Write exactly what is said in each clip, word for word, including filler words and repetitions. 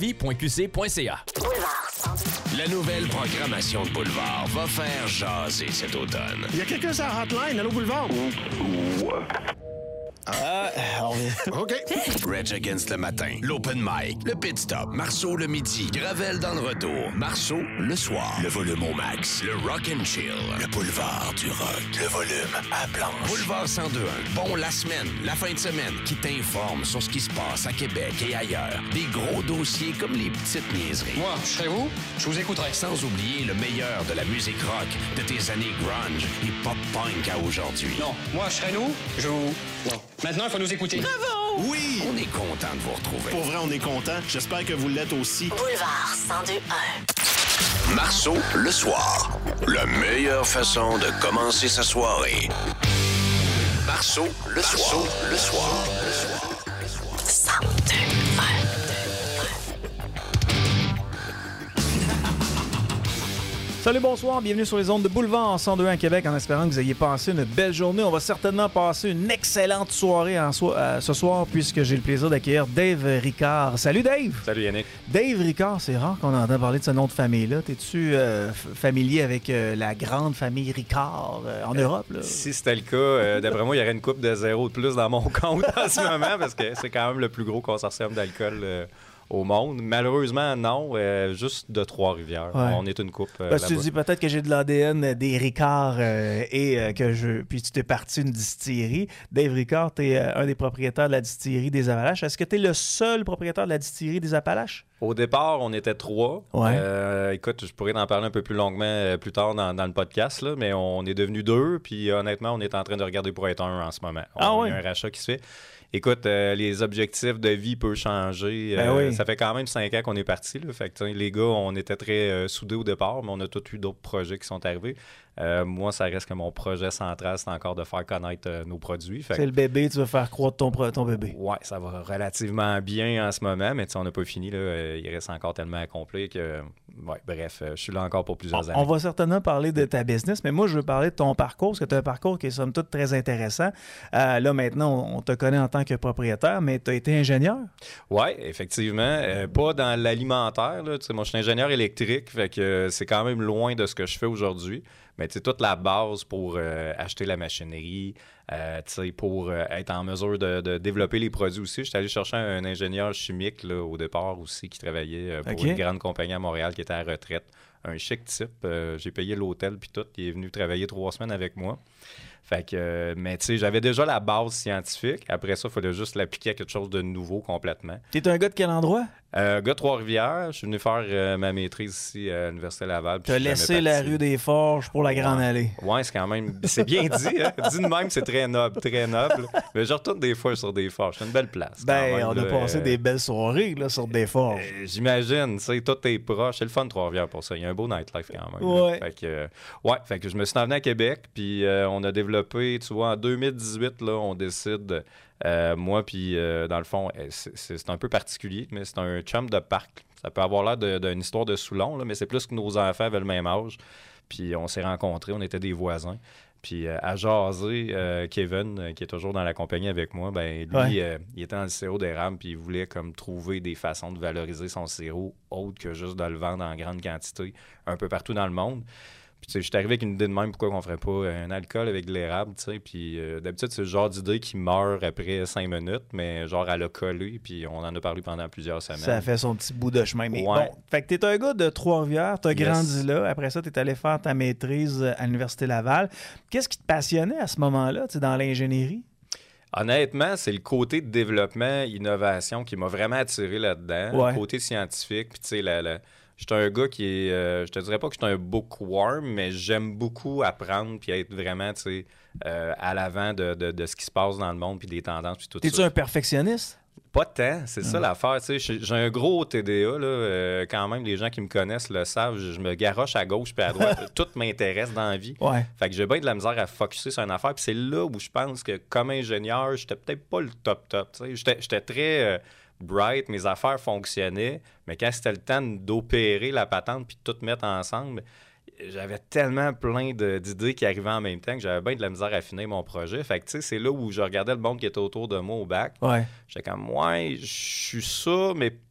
vie point q c point c a. La nouvelle programmation de Boulevard va faire jaser cet automne. Il y a quelqu'un sur la hotline, allô Boulevard? Ah, OK. Reg Against le matin, l'open mic, le pit stop, Marceau le midi, Gravel dans le retour, Marceau le soir, le volume au max, le rock and chill, le boulevard du rock, le volume à planche. Boulevard cent deux un, bon la semaine, la fin de semaine, qui t'informe sur ce qui se passe à Québec et ailleurs. Des gros dossiers comme les petites niaiseries. moi, je serais vous, je vous écouterais. Sans oublier le meilleur de la musique rock de tes années grunge et pop-punk à aujourd'hui. Non, moi, je serais nous, je vous... Non. Maintenant, il faut nous écouter. Bravo! Oui! On est content de vous retrouver. Pour vrai, on est content. J'espère que vous l'êtes aussi. Boulevard cent deux un. Marceau le soir. La meilleure façon de commencer sa soirée. Marceau le soir. Le soir. Le soir. cent deux un. Salut, bonsoir, bienvenue sur les ondes de Boulevard cent deux un à Québec, en espérant que vous ayez passé une belle journée. On va certainement passer une excellente soirée en so- euh, ce soir, puisque j'ai le plaisir d'accueillir Dave Ricard. Salut Dave! Salut Yannick. Dave Ricard, c'est rare qu'on entend parler de ce nom de famille-là. T'es-tu euh, f- familier avec euh, la grande famille Ricard euh, en Europe? Là? Si c'était le cas, euh, d'après moi, il y aurait une coupe de zéro de plus dans mon compte en ce moment, parce que c'est quand même le plus gros consortium d'alcool euh, au monde. Malheureusement, non. Euh, juste de Trois-Rivières. Ouais. On est une coupe euh, Parce que tu là-bas. dis peut-être que j'ai de l'A D N des Ricard euh, et euh, que je. Puis tu t'es parti une distillerie. Dave Ricard, tu es euh, un des propriétaires de la distillerie des Appalaches. Est-ce que tu es le seul propriétaire de la distillerie des Appalaches? Au départ, on était trois. Ouais. Euh, écoute, je pourrais en parler un peu plus longuement euh, plus tard dans, dans le podcast, là, mais on est devenu deux. Puis honnêtement, on est en train de regarder pour être un en ce moment. Ah on, ouais? Il y a un rachat qui se fait. Écoute, euh, les objectifs de vie peuvent changer. Ben Euh, oui. Ça fait quand même cinq ans qu'on est partis. Là. Fait que, t'sais, les gars, on était très euh, soudés au départ, mais on a tous eu d'autres projets qui sont arrivés. Euh, moi, ça reste que mon projet central, c'est encore de faire connaître euh, nos produits. Fait que, C'est le bébé, tu vas faire croître ton, pro- ton bébé. ouais, ça va relativement bien en ce moment, mais on n'a pas fini. Là. Euh, il reste encore tellement à accomplir que, ouais, bref, euh, je suis là encore pour plusieurs On, années. on va certainement parler de ta business, mais moi, je veux parler de ton parcours, parce que tu as un parcours qui est somme toute très intéressant. Euh, là, maintenant, on, on te connaît en tant que propriétaire, mais tu as été ingénieur. Oui, effectivement. Euh, pas dans l'alimentaire. Là. Tu sais, moi, je suis ingénieur électrique, fait que euh, c'est quand même loin de ce que je fais aujourd'hui. Mais tu sais, toute la base pour euh, acheter la machinerie, euh, tu sais, pour euh, être en mesure de, de développer les produits aussi. J'étais allé chercher un ingénieur chimique là, au départ aussi qui travaillait euh, pour OK. une grande compagnie à Montréal qui était à la retraite. Un chic type. Euh, j'ai payé l'hôtel puis tout. Il est venu travailler trois semaines avec moi. Fait que, euh, mais tu sais, j'avais déjà la base scientifique. Après ça, il fallait juste l'appliquer à quelque chose de nouveau complètement. Tu es un gars de quel endroit? Euh, gars de Trois-Rivières, je suis venu faire euh, ma maîtrise ici à l'Université Laval. Tu as laissé la rue des Forges pour la Grande Allée. Ouais, c'est quand même... C'est bien dit, hein? Dit de même, c'est très noble, très noble. Mais je retourne des fois sur des Forges. C'est une belle place. Ben, quand même, on a là, passé euh, des belles soirées là, sur des Forges. euh, J'imagine, tu sais, tout est proche. C'est le fun de Trois-Rivières pour ça. Il y a un beau nightlife quand même. là. Ouais. Fait que, euh, ouais, fait que je me suis emmené à Québec, puis euh, on a développé, tu vois, en deux mille dix-huit, là, on décide, euh, moi, puis euh, dans le fond, euh, c'est, c'est c'est un peu particulier, mais c'est un chum de parc. Ça peut avoir l'air de- d'une histoire de Soulon, là, mais c'est plus que nos enfants avaient le même âge. Puis on s'est rencontrés, on était des voisins. Puis euh, à jaser, euh, Kevin, euh, qui est toujours dans la compagnie avec moi, ben lui, Ouais. euh, il était dans le sirop d'érable, puis il voulait comme trouver des façons de valoriser son sirop autre que juste de le vendre en grande quantité un peu partout dans le monde. Puis tu sais, je suis arrivé avec une idée de même, pourquoi on ferait pas un alcool avec de l'érable, tu sais. Puis euh, d'habitude, c'est le genre d'idée qui meurt après cinq minutes, mais genre elle a collé, puis on en a parlé pendant plusieurs semaines. Ça a fait son petit bout de chemin. Mais Ouais. bon, fait que t'es un gars de Trois-Rivières, t'as Yes. grandi là. Après ça, t'es allé faire ta maîtrise à l'Université Laval. Qu'est-ce qui te passionnait à ce moment-là, tu sais, dans l'ingénierie? Honnêtement, c'est le côté de développement, innovation qui m'a vraiment attiré là-dedans. Ouais. Le côté scientifique. Puis, tu sais, la, la- j'étais un gars qui est. euh, je te dirais pas que j'étais un bookworm, mais j'aime beaucoup apprendre puis être vraiment, tu sais, euh, à l'avant de, de, de ce qui se passe dans le monde puis des tendances puis tout T'es-tu ça. un perfectionniste? Pas tant, c'est ça l'affaire. Tu sais, j'ai j'ai un gros T D A, là, euh, quand même, les gens qui me connaissent le savent, je, je me garoche à gauche puis à droite. Tout m'intéresse dans la vie. Ouais. Fait que j'ai bien de la misère à focusser sur une affaire. Puis c'est là où je pense que, comme ingénieur, j'étais peut-être pas le top-top. tu sais. J'étais j'étais très euh, bright, mes affaires fonctionnaient, mais quand c'était le temps d'opérer la patente puis de tout mettre ensemble, j'avais tellement plein de- d'idées qui arrivaient en même temps que j'avais bien de la misère à finir mon projet. Fait que, tu sais, c'est là où je regardais le monde qui était autour de moi au bac. Ouais. J'étais comme, ouais, je suis ça, mais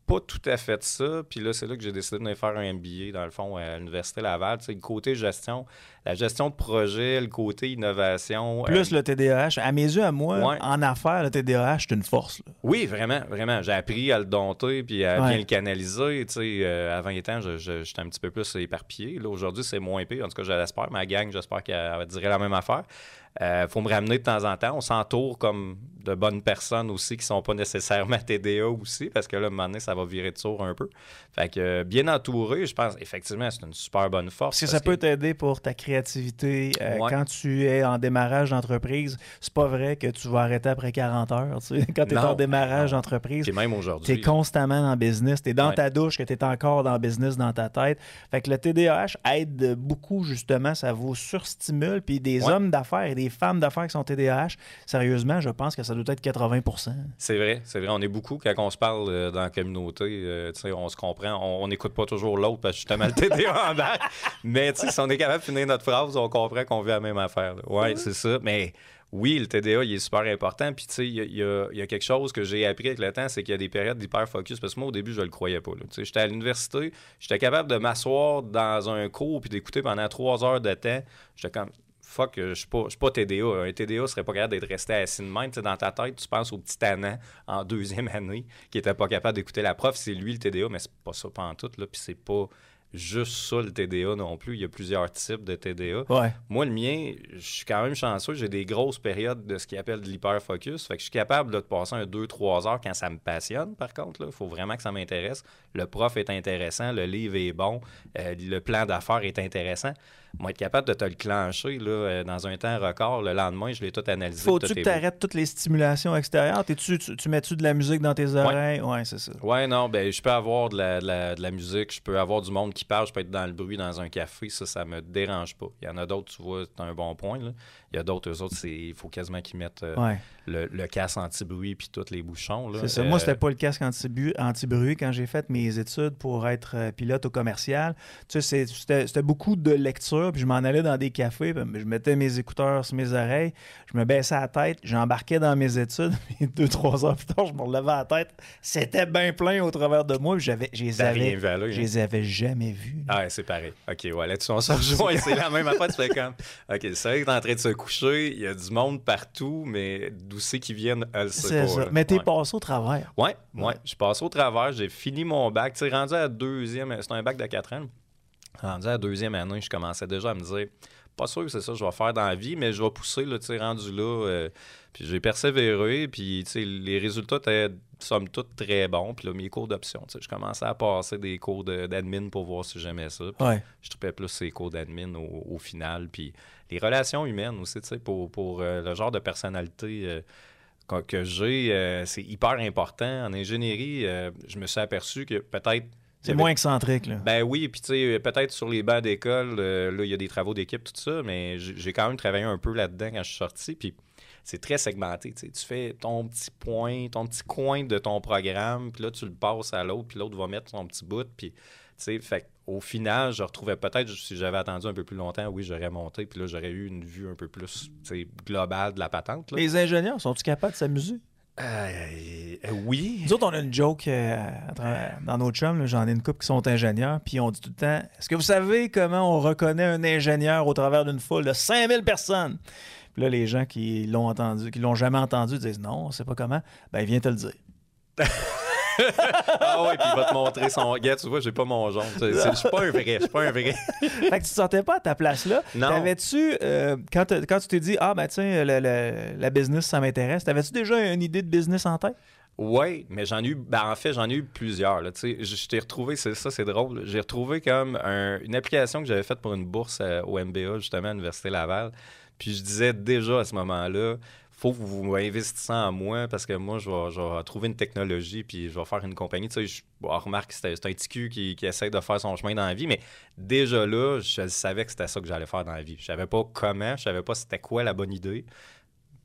pas tout à fait ça. Puis là, c'est là que j'ai décidé de faire un M B A, dans le fond, à l'Université Laval. Tu sais, le côté gestion, la gestion de projet, le côté innovation. Plus euh, le T D A H. À mes yeux, à moi, Ouais. en affaires, le T D A H, c'est une force. Là. Oui, vraiment, vraiment. J'ai appris à le dompter puis à Ouais. bien le canaliser. Tu sais, euh, à vingt ans, je, je, j'étais un petit peu plus éparpillé. Là, aujourd'hui, c'est moins pire. En tout cas, je l'espère. Ma gang, j'espère qu'elle dirait la même affaire. Il euh, faut me ramener de temps en temps. On s'entoure comme de bonnes personnes aussi qui sont pas nécessairement T D A aussi, parce que là, à un moment donné, ça va virer de sourd un peu. Fait que euh, bien entouré, je pense, effectivement, c'est une super bonne force. Parce que ça peut t'aider pour ta créativité. Euh, Ouais. Quand tu es en démarrage d'entreprise, c'est pas vrai que tu vas arrêter après quarante heures. Tu sais. Quand tu es Non, en démarrage non. d'entreprise, Puis même tu aujourd'hui. es constamment dans le business. Tu es dans Ouais. ta douche, que tu es encore dans le business dans ta tête. Fait que le T D A H aide beaucoup, justement. Ça vous surstimule. Puis des Ouais. hommes d'affaires et des femmes d'affaires qui sont T D A H, sérieusement, je pense que ça doit être quatre-vingts pour cent. C'est vrai, c'est vrai. On est beaucoup quand on se parle euh, dans la communauté. euh, tu sais, on se comprend. On n'écoute pas toujours l'autre parce que justement le T D A en bas. Mais tu sais, si on est capable de finir notre phrase, on comprend qu'on vit la même affaire. Oui, c'est ça. Mais oui, le T D A, il est super important. Puis tu sais, il y a, il y a- il y a quelque chose que j'ai appris avec le temps, c'est qu'il y a des périodes d'hyper-focus. Parce que moi, au début, je le croyais pas. là. Tu sais, j'étais à l'université, j'étais capable de m'asseoir dans un cours puis d'écouter pendant trois heures de temps. J'étais comme... Fuck, je suis pas, je suis pas T D A. Un T D A serait pas capable d'être resté assis de même. Tu sais, dans ta tête, tu penses au petit tannant en deuxième année qui était pas capable d'écouter la prof. C'est lui le T D A, mais c'est pas ça pantoute, là. Puis c'est pas juste ça le T D A non plus. Il y a plusieurs types de T D A. Ouais. Moi, le mien, je suis quand même chanceux. J'ai des grosses périodes de ce qu'ils appellent de l'hyperfocus. Fait que je suis capable là, de passer un deux trois heures quand ça me passionne, par contre. Il faut vraiment que ça m'intéresse. Le prof est intéressant, le livre est bon, euh, le plan d'affaires est intéressant. Moi, être capable de te le clencher là, euh, dans un temps record, le lendemain, je l'ai tout analysé. Faut-tu tout que est tu beau. arrêtes toutes les stimulations extérieures? T'es-tu, tu, tu mets-tu de la musique dans tes oreilles? Ouais, c'est ça. Ouais, non, ben je peux avoir de la, de, la, de la musique, je peux avoir du monde qui parle, je peux être dans le bruit dans un café, ça, ça me dérange pas. Il y en a d'autres, tu vois, c'est un bon point, là. Il y a d'autres, eux autres, c'est il faut quasiment qu'ils mettent euh, Ouais. le, le casque anti-bruit puis tous les bouchons, là. C'est ça. Euh, Moi, c'était pas le casque anti-bu- anti-bruit quand j'ai fait mes études pour être euh, pilote au commercial. Tu sais, c'est- c'était, c'était beaucoup de lecture, puis je m'en allais dans des cafés, puis je mettais mes écouteurs sur mes oreilles, je me baissais la tête, j'embarquais dans mes études, puis deux, trois heures plus tard, je me relevais la tête. C'était bien plein au travers de moi, puis j'avais, je les T'as rien avais, vu à l'œil, je hein? les avais jamais vus. Ah, ouais, c'est pareil. OK, ouais, là-dessus, on se rejoint. C'est la même affaire. Tu fais comme, OK, c'est vrai que t'es en train de se coucher, il y a du monde partout, mais d'où c'est qu'ils viennent, elle sait C'est pas. ça. là. Mais t'es Ouais. passé au travers. Ouais, ouais. Je suis passé au travers, j'ai fini mon bac. Tu sais, rendu à la deuxième, c'est un bac de quatre ans. Rendu à la deuxième année, je commençais déjà à me dire, pas sûr que c'est ça que je vais faire dans la vie, mais je vais pousser, là, tu sais, rendu là. euh, puis j'ai persévéré, puis tu sais, les résultats étaient, somme toute, très bons. Puis là, mes cours d'option, tu sais, je commençais à passer des cours de- d'admin pour voir si j'aimais ça. Puis Ouais. je trouvais plus ces cours d'admin au, au final. Puis les relations humaines aussi, tu sais, pour, pour euh, le genre de personnalité euh, que, que j'ai, euh, c'est hyper important. En ingénierie, euh, je me suis aperçu que peut-être... C'est moins excentrique, là. Ben oui, puis tu sais, peut-être sur les bancs d'école, euh, là, il y a des travaux d'équipe, tout ça, mais j'ai j'ai quand même travaillé un peu là-dedans quand je suis sorti, puis c'est très segmenté, tu sais. Tu fais ton petit point, ton petit coin de ton programme, puis là, tu le passes à l'autre, puis l'autre va mettre son petit bout, puis, tu sais, fait au final, je retrouvais peut-être, si j'avais attendu un peu plus longtemps, oui, j'aurais monté, puis là, j'aurais eu une vue un peu plus, tu sais, globale de la patente, là. Les ingénieurs, sont-ils capables de s'amuser? Euh, euh, oui. Nous autres, on a une joke euh, à travers- dans nos chums, là, j'en ai une couple qui sont ingénieurs, puis on dit tout le temps, est-ce que vous savez comment on reconnaît un ingénieur au travers d'une foule de cinq mille personnes? Puis là, les gens qui l'ont entendu, qui l'ont jamais entendu, disent non, on sait pas comment. Ben, viens te le dire. Ah ouais, puis il va te montrer son... Gars, tu vois, j'ai pas mon jaune. C'est- c'est- Je suis pas un vrai, je suis pas un vrai. Fait que tu te sentais pas à ta place là. Non. T'avais-tu, euh, quand, t'as- quand tu t'es dit, ah ben tiens, le- le- la business, ça m'intéresse, t'avais-tu déjà une idée de business en tête? Oui, mais j'en ai eu, ben en fait, j'en ai eu plusieurs. Là, tu sais. je je t'ai retrouvé, c'est ça, c'est drôle. J'ai retrouvé comme un- une application que j'avais faite pour une bourse euh, au M B A, justement, à l'Université Laval. Puis je disais déjà à ce moment-là, faut que vous investissez en moi parce que moi, je vais, je vais trouver une technologie puis je vais faire une compagnie. Tu sais, je bon, remarque, c'est c'est un petit cul qui, qui essaie de faire son chemin dans la vie, mais déjà là, je savais que c'était ça que j'allais faire dans la vie. Je savais pas comment, je savais pas c'était quoi la bonne idée.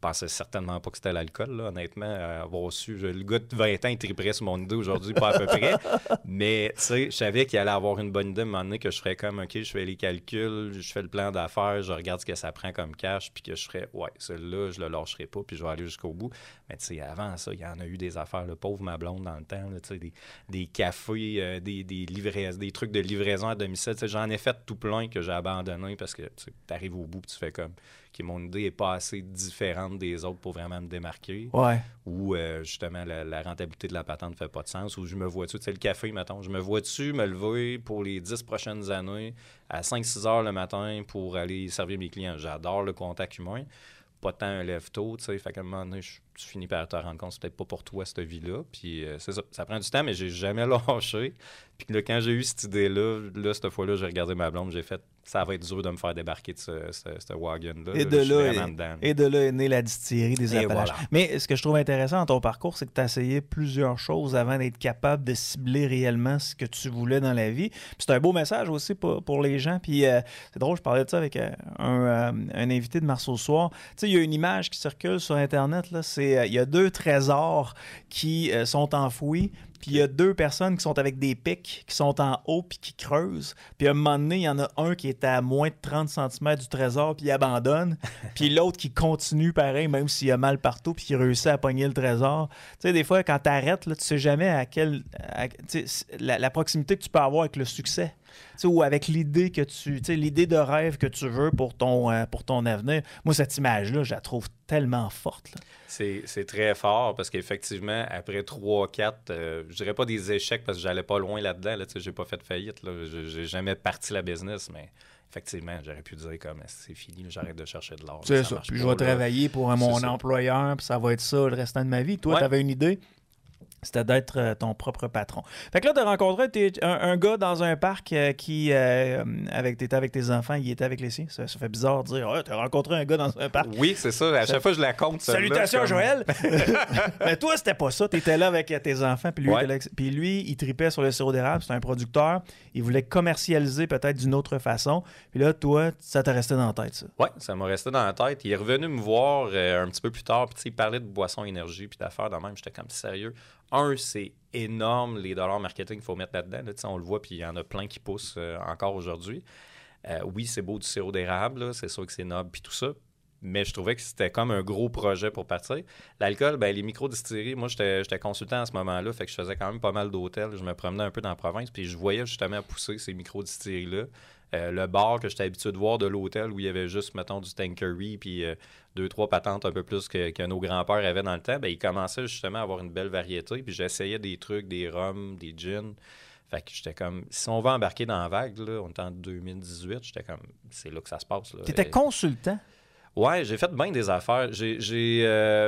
pensais certainement pas que c'était l'alcool, là, honnêtement. Euh, avoir su, je, le gars de vingt ans, il triperait sur mon idée aujourd'hui, pas à peu près. Mais, tu sais, je savais qu'il allait avoir une bonne idée à un moment donné, que je ferais comme, OK, je fais les calculs, je fais le plan d'affaires, je regarde ce que ça prend comme cash, puis que je ferais, ouais, celui-là, je le lâcherai pas, puis je vais aller jusqu'au bout. Mais, tu sais, avant ça, il y en a eu des affaires, le pauvre ma blonde dans le temps, tu sais, des, des cafés, euh, des, des, livrais, des trucs de livraison à domicile. Tu sais, j'en ai fait tout plein que j'ai abandonné parce que tu arrives au bout, puis tu fais comme, que mon idée n'est pas assez différente des autres pour vraiment me démarquer. Ouais. Ou euh, justement, la, la rentabilité de la patente ne fait pas de sens. Ou je me vois-tu, tu sais, le café, mettons, je me vois-tu me lever pour les dix prochaines années à cinq six heures le matin pour aller servir mes clients. J'adore le contact humain. Pas tant un lève-tôt, tu sais. Fait qu'à un moment donné, je, tu finis par te rendre compte que c'est peut-être pas pour toi, cette vie-là. Puis euh, c'est ça. Ça prend du temps, mais j'ai jamais lâché. Puis là, quand j'ai eu cette idée-là, là, cette fois-là, j'ai regardé ma blonde, j'ai fait, ça va être dur de me faire débarquer de ce, ce, ce wagon-là. Et, là, de je suis là, vraiment et, dedans. et de là est née la distillerie des Et Appalaches. voilà. Mais ce que je trouve intéressant dans ton parcours, c'est que tu as essayé plusieurs choses avant d'être capable de cibler réellement ce que tu voulais dans la vie. Puis c'est un beau message aussi pour, pour les gens. Puis euh, c'est drôle, je parlais de ça avec euh, un, euh, un invité de Marceau Soir. Tu sais, il y a une image qui circule sur Internet. Là, c'est, euh, il y a deux trésors qui euh, sont enfouis. Puis il y a deux personnes qui sont avec des pics, qui sont en haut puis qui creusent. Puis à un moment donné, il y en a un qui est à moins de trente centimètres du trésor puis il abandonne. Puis l'autre qui continue pareil, même s'il a mal partout puis qui réussit à pogner le trésor. Tu sais, des fois, quand tu arrêtes, là, tu sais jamais à quelle... à, la, la proximité que tu peux avoir avec le succès. Tu sais, ou avec l'idée que tu... Tu sais, l'idée de rêve que tu veux pour ton, euh, pour ton avenir. Moi, cette image-là, je la trouve tellement forte. Là. C'est, c'est très fort parce qu'effectivement, après trois quatre, euh, je dirais pas des échecs parce que j'allais pas loin là-dedans. Là, j'ai pas fait de faillite. Là, j'ai, j'ai jamais parti la business, mais effectivement, j'aurais pu dire comme c'est fini, là, j'arrête de chercher de l'or. C'est ça. ça. Puis pas, je vais là. travailler pour un, mon ça. employeur, puis ça va être ça le restant de ma vie. Toi, Ouais. tu avais une idée? C'était d'être euh, ton propre patron. Fait que là, tu as rencontré t'es un, un gars dans un parc euh, qui, euh, avec, t'étais avec tes enfants, il était avec les siens. Ça, ça fait bizarre de dire, ah, tu as rencontré un gars dans un parc. Oui, c'est ça. À chaque fois, je la compte. Salutations, comme... Joël! Mais toi, c'était pas ça. Tu étais là avec tes enfants, puis lui, Ouais. il était là avec- puis lui, il tripait sur le sirop d'érable. C'était un producteur. Il voulait commercialiser peut-être d'une autre façon. Puis là, toi, ça t'a resté dans la tête, ça. Oui, ça m'a resté dans la tête. Il est revenu me voir euh, un petit peu plus tard. Puis, tu sais, il parlait de boissons énergie puis d'affaires de même. J'étais comme sérieux. Un, c'est énorme les dollars marketing qu'il faut mettre là-dedans. Là, tu sais, on le voit, puis il y en a plein qui poussent euh, encore aujourd'hui. Euh, oui, c'est beau du sirop d'érable. Là, c'est sûr que c'est noble puis tout ça. Mais je trouvais que c'était comme un gros projet pour partir. L'alcool, ben les micro-distilleries, moi, j'étais, j'étais consultant à ce moment-là, fait que je faisais quand même pas mal d'hôtels. Je me promenais un peu dans la province, puis je voyais justement pousser ces micro-distilleries-là. Euh, le bar que j'étais habitué de voir de l'hôtel où il y avait juste, mettons, du tankery, puis euh, deux, trois patentes un peu plus que, que nos grands-pères avaient dans le temps, ben il commençait justement à avoir une belle variété. Puis j'essayais des trucs, des rums, des gins. Fait que j'étais comme, si on va embarquer dans la vague, là, on est en deux mille dix-huit, j'étais comme, c'est là que ça se passe. Là. Tu étais Et- consultant. Ouais, j'ai fait bien des affaires. J'ai, j'ai, euh,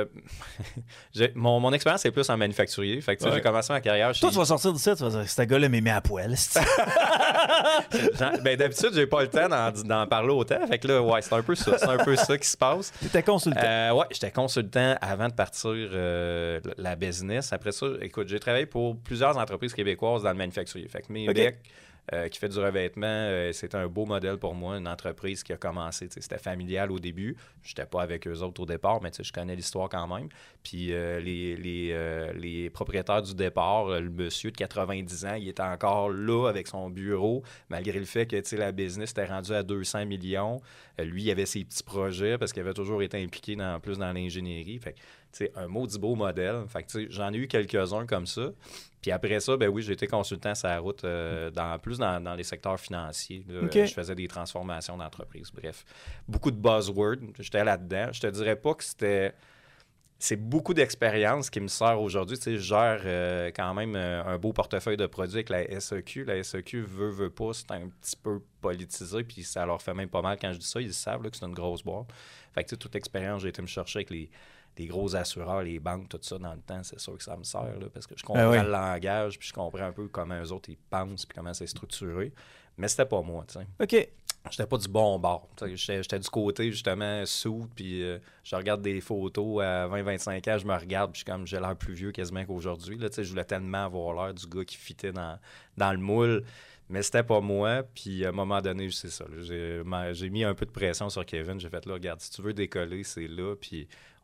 j'ai- mon, mon expérience est plus en manufacturier. Fait que, tu sais, Ouais. j'ai commencé ma carrière chez... Toi, tu vas sortir de ça, tu vas dire, ce gars-là m'aimait à poil. c'est-tu? Jean- ben, d'habitude, j'ai pas le temps d'en, d'en parler autant. Fait que là, ouais, c'est un peu ça. C'est un peu ça qui se passe. T'étais consultant. Euh, ouais, j'étais consultant avant de partir euh, la business. Après ça, écoute, j'ai travaillé pour plusieurs entreprises québécoises dans le manufacturier. Fait que Mébec, euh, qui fait du revêtement, euh, c'était un beau modèle pour moi. Une entreprise qui a commencé, tu sais, c'était familial au début. J'étais pas avec eux autres au départ, mais tu sais, je connais l'histoire quand même. Puis euh, les, les, euh, les propriétaires du départ, euh, le monsieur de quatre-vingt-dix ans, il était encore là avec son bureau, malgré le fait que, tu sais, la business était rendue à deux cents millions. Euh, lui, il avait ses petits projets parce qu'il avait toujours été impliqué dans, plus dans l'ingénierie. Fait que, tu sais, un maudit beau modèle. Fait que, tu sais, j'en ai eu quelques-uns comme ça. Puis après ça, ben oui, j'ai été consultant sur la route, euh, dans, plus dans, dans les secteurs financiers. Là. OK. Euh, je faisais des transformations d'entreprise. Bref, beaucoup de buzzwords. J'étais là-dedans. Je te dirais pas que c'était... C'est beaucoup d'expérience qui me sert aujourd'hui. Tu sais, je gère euh, quand même euh, un beau portefeuille de produits avec la S E Q. La S E Q veut, veut pas, c'est un petit peu politisé, puis ça leur fait même pas mal quand je dis ça. Ils savent là, que c'est une grosse boîte. Fait que tu sais, toute expérience, j'ai été me chercher avec les, les gros assureurs, les banques, tout ça dans le temps. C'est sûr que ça me sert, là, parce que je comprends Ah oui. le langage, puis je comprends un peu comment eux autres ils pensent, puis comment c'est structuré. Mais c'était pas moi, tu sais. OK. J'étais pas du bon bord. Tu sais, J'étais, j'étais du côté, justement, sous, puis euh, je regarde des photos à vingt vingt-cinq ans, je me regarde, puis je suis comme, j'ai l'air plus vieux quasiment qu'aujourd'hui. Là, tu sais, je voulais tellement avoir l'air du gars qui fitait dans, dans le moule, mais c'était pas moi. Puis à un moment donné, c'est ça. Là, j'ai, ma- j'ai mis un peu de pression sur Kevin. J'ai fait, là, regarde, si tu veux décoller, c'est là, puis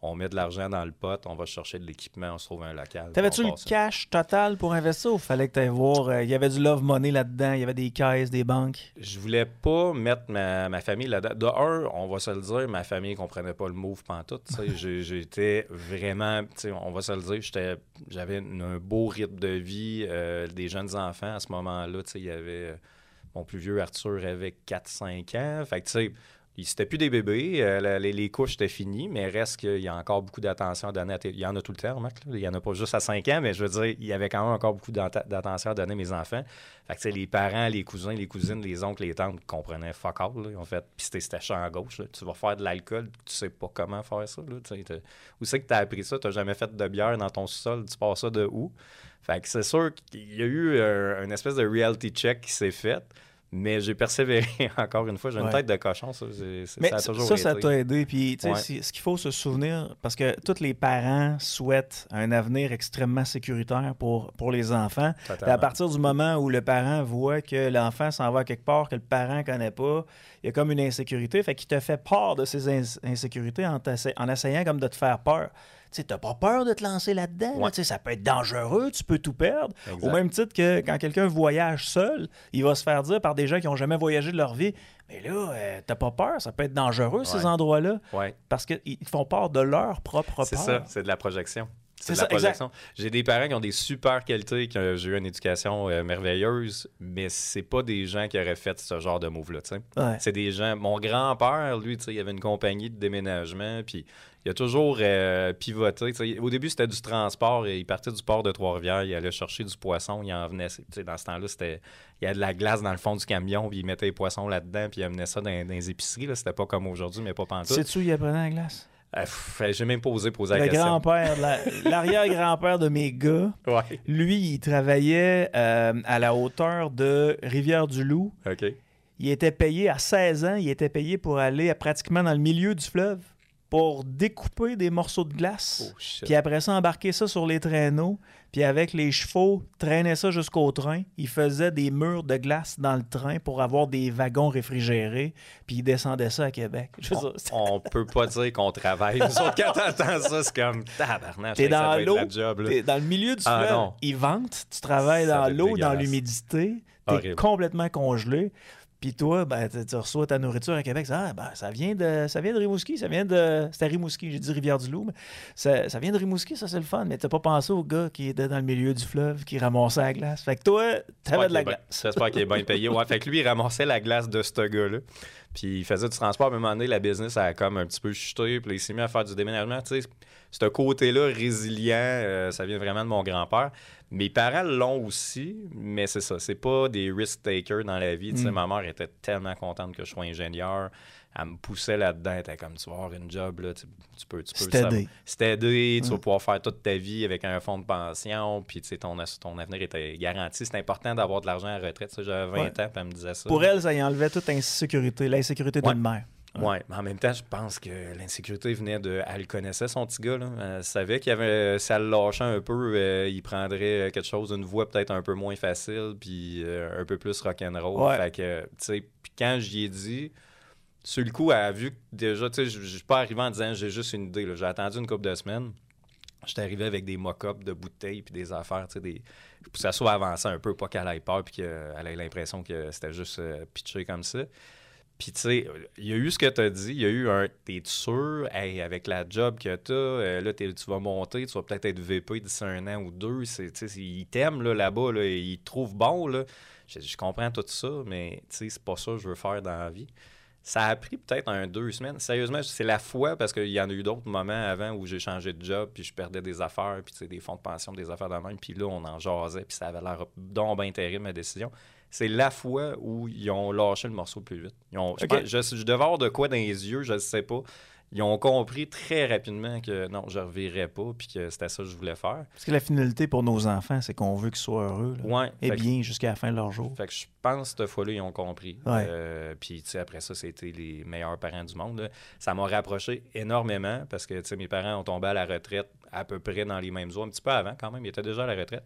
on met de l'argent dans le pot, on va chercher de l'équipement, on se trouve un local. T'avais-tu on le part ça. cash total pour investir ou fallait que tu ailles voir? euh, Il y avait du love money là-dedans, il y avait des caisses, des banques. Je voulais pas mettre ma, ma famille là-dedans. De un, on va se le dire, ma famille comprenait pas le move pantoute. tu sais. J'ai- J'étais vraiment, tu sais, on va se le dire, j'étais- j'avais une- un beau rythme de vie, euh, des jeunes enfants à ce moment-là. tu sais, Il y avait euh, mon plus vieux Arthur avait quatre cinq ans. Fait que tu sais, il- c'était plus des bébés, euh, la- les, les couches étaient finies, mais reste qu'il y a encore beaucoup d'attention à donner. À tes- Il y en a tout le temps, remarque, là. Il y en a pas juste à cinq ans, mais je veux dire, il y avait quand même encore beaucoup d'ata- d'attention à donner à mes enfants. Fait que, tu sais, les parents, les cousins, les cousines, les oncles, les tantes comprenaient fuck all, là. Ils ont fait, puis c'était c'était champ gauche, là. Tu vas faire de l'alcool, tu sais pas comment faire ça, là. Tu sais, t'as- Où c'est que tu as appris ça? Tu n'as jamais fait de bière dans ton sous-sol, tu pars ça de où? Fait que c'est sûr qu'il y a eu un, une espèce de reality check qui s'est fait. Mais j'ai persévéré encore une fois. J'ai une Ouais. tête de cochon, ça. c'est- c'est- Mais ça a ça, toujours ça, ça été. t'a aidé. Puis, tu sais, Ouais. c'est- ce qu'il faut se souvenir, parce que tous les parents souhaitent un avenir extrêmement sécuritaire pour, pour les enfants. Puis à Totalement. partir du moment où le parent voit que l'enfant s'en va quelque part, que le parent ne connaît pas, il y a comme une insécurité. Fait qu'il te fait part de ces ins- insécurités en, t'essa- en essayant comme de te faire peur. Tu sais, t'as pas peur de te lancer là-dedans. là. Ouais. Tu sais, ça peut être dangereux, tu peux tout perdre. Exact. Au même titre que quand quelqu'un voyage seul, il va se faire dire par des gens qui n'ont jamais voyagé de leur vie, mais là, euh, t'as pas peur, ça peut être dangereux, ces Ouais. endroits-là. Ouais. Parce qu'ils font part de leur propre peur. C'est ça, c'est de la projection. C'est C'est de ça, la projection. J'ai des parents qui ont des super qualités, qui ont j'ai eu une éducation euh, merveilleuse, mais c'est pas des gens qui auraient fait ce genre de move-là, tu sais. Ouais. C'est des gens... Mon grand-père, lui, tu sais, il avait une compagnie de déménagement, puis il a toujours euh, pivoté. tu sais. Au début, c'était du transport, et il partait du port de Trois-Rivières, il allait chercher du poisson, il en venait... tu sais, dans ce temps-là, c'était... Il y a de la glace dans le fond du camion, puis il mettait les poissons là-dedans, puis il amenait ça dans, dans les épiceries. Là. C'était pas comme aujourd'hui, mais pas pantoute. Sais-tu où il apprenait la glace? Euh, pff, j'ai même pas osé poser la Le question. grand-père, la- l'arrière-grand-père de mes gars, Ouais. lui, il travaillait euh, à la hauteur de Rivière-du-Loup. OK. Il était payé à seize ans, il était payé pour aller à- pratiquement dans le milieu du fleuve pour découper des morceaux de glace. Oh, shit. Puis après ça, embarquer ça sur les traîneaux. Puis avec les chevaux, traîner ça jusqu'au train. Il faisait des murs de glace dans le train pour avoir des wagons réfrigérés. Puis il descendait ça à Québec. Je veux dire, c'est- On peut pas dire qu'on travaille. Nous autres, quand t'entends ça, c'est comme tabarnak. T'es ça dans doit être l'eau, la job, là. t'es dans le milieu du Ah, fleuve. non. Ils ventent, tu travailles Ça dans doit être l'eau, dans dégueulasse. l'humidité. T'es Horrible. complètement congelé. Puis toi, ben, tu tu reçois ta nourriture à Québec. Ah, ben, ça vient de ça vient de Rimouski. Ça vient de. C'était Rimouski, j'ai dit Rivière-du-Loup. Mais ça, ça vient de Rimouski, ça c'est le fun. Mais t'as pas pensé au gars qui était dans le milieu du fleuve, qui ramassait la glace. Fait que toi, t'avais de la glace. J'espère qu'il est bien payé. Ouais, fait que lui, il ramassait la glace de ce gars-là. Puis il faisait du transport. À un moment donné, la business a comme un petit peu chuté. Puis là, il s'est mis à faire du déménagement. Tu sais, ce côté-là résilient, euh, ça vient vraiment de mon grand-père. Mes parents l'ont aussi, mais c'est ça. C'est pas des risk-takers dans la vie. Tu sais, Mm. ma mère était tellement contente que je sois ingénieur. Elle me poussait là-dedans. Elle était comme, tu vas avoir une job, là. Tu, tu peux... Tu peux C'est aidé. C'est aidé. Tu Mm. vas pouvoir faire toute ta vie avec un fonds de pension. Puis, tu sais, ton, ton avenir était garanti. C'est important d'avoir de l'argent à la retraite. Ça, j'avais vingt Ouais. ans, puis elle me disait ça. Pour elle, ça y enlevait toute insécurité, l'insécurité Ouais. d'une mère. Oui, mais en même temps, je pense que l'insécurité venait de... Elle le connaissait, son petit gars. Là. Elle savait qu'il y avait... Si elle le lâchait un peu, euh, il prendrait quelque chose, une voix peut-être un peu moins facile, puis euh, un peu plus rock'n'roll. Ouais. Fait que, tu sais, puis quand j'y ai dit... Sur le coup, elle a vu que déjà, tu sais, je je suis pas arrivé en disant j'ai juste une idée. là. J'ai attendu une couple de semaines. J'étais arrivé avec des mock-ups de bouteilles puis des affaires, tu sais, des... pour que ça soit avancé un peu, pas qu'elle ait peur puis qu'elle ait l'impression que c'était juste euh, pitché comme ça. Puis, tu sais, il y a eu ce que tu as dit. Il y a eu un. T'es sûr, hey, avec la job que tu as, là, t'es- tu vas monter, tu vas peut-être être V P d'ici un an ou deux. C'est, tu sais, ils t'aiment là, là-bas, là, ils te trouvent bon. Là. Je, je comprends tout ça, mais tu sais, c'est pas ça que je veux faire dans la vie. Ça a pris peut-être un deux semaines. Sérieusement, c'est la fois, parce qu'il y en a eu d'autres moments avant où j'ai changé de job, puis je perdais des affaires, puis tu sais, des fonds de pension, des affaires de même, puis là, on en jasait, puis ça avait l'air donc bien terrible, ma décision. C'est la fois où ils ont lâché le morceau le plus vite. Ils ont, je, Ok. pense- je, je devais avoir de quoi dans les yeux, je ne sais pas. Ils ont compris très rapidement que non, je ne revirais pas, puis que c'était ça que je voulais faire. Parce que la finalité pour nos enfants, c'est qu'on veut qu'ils soient heureux. là. Ouais, Et fait que- bien jusqu'à la fin de leur jour. Fait que je pense que cette fois-là, ils ont compris. Ouais. Euh, puis, tu sais, après ça, c'était les meilleurs parents du monde. là. Ça m'a rapproché énormément parce que, tu sais, mes parents ont tombé à la retraite à peu près dans les mêmes eaux, un petit peu avant quand même. Ils étaient déjà à la retraite.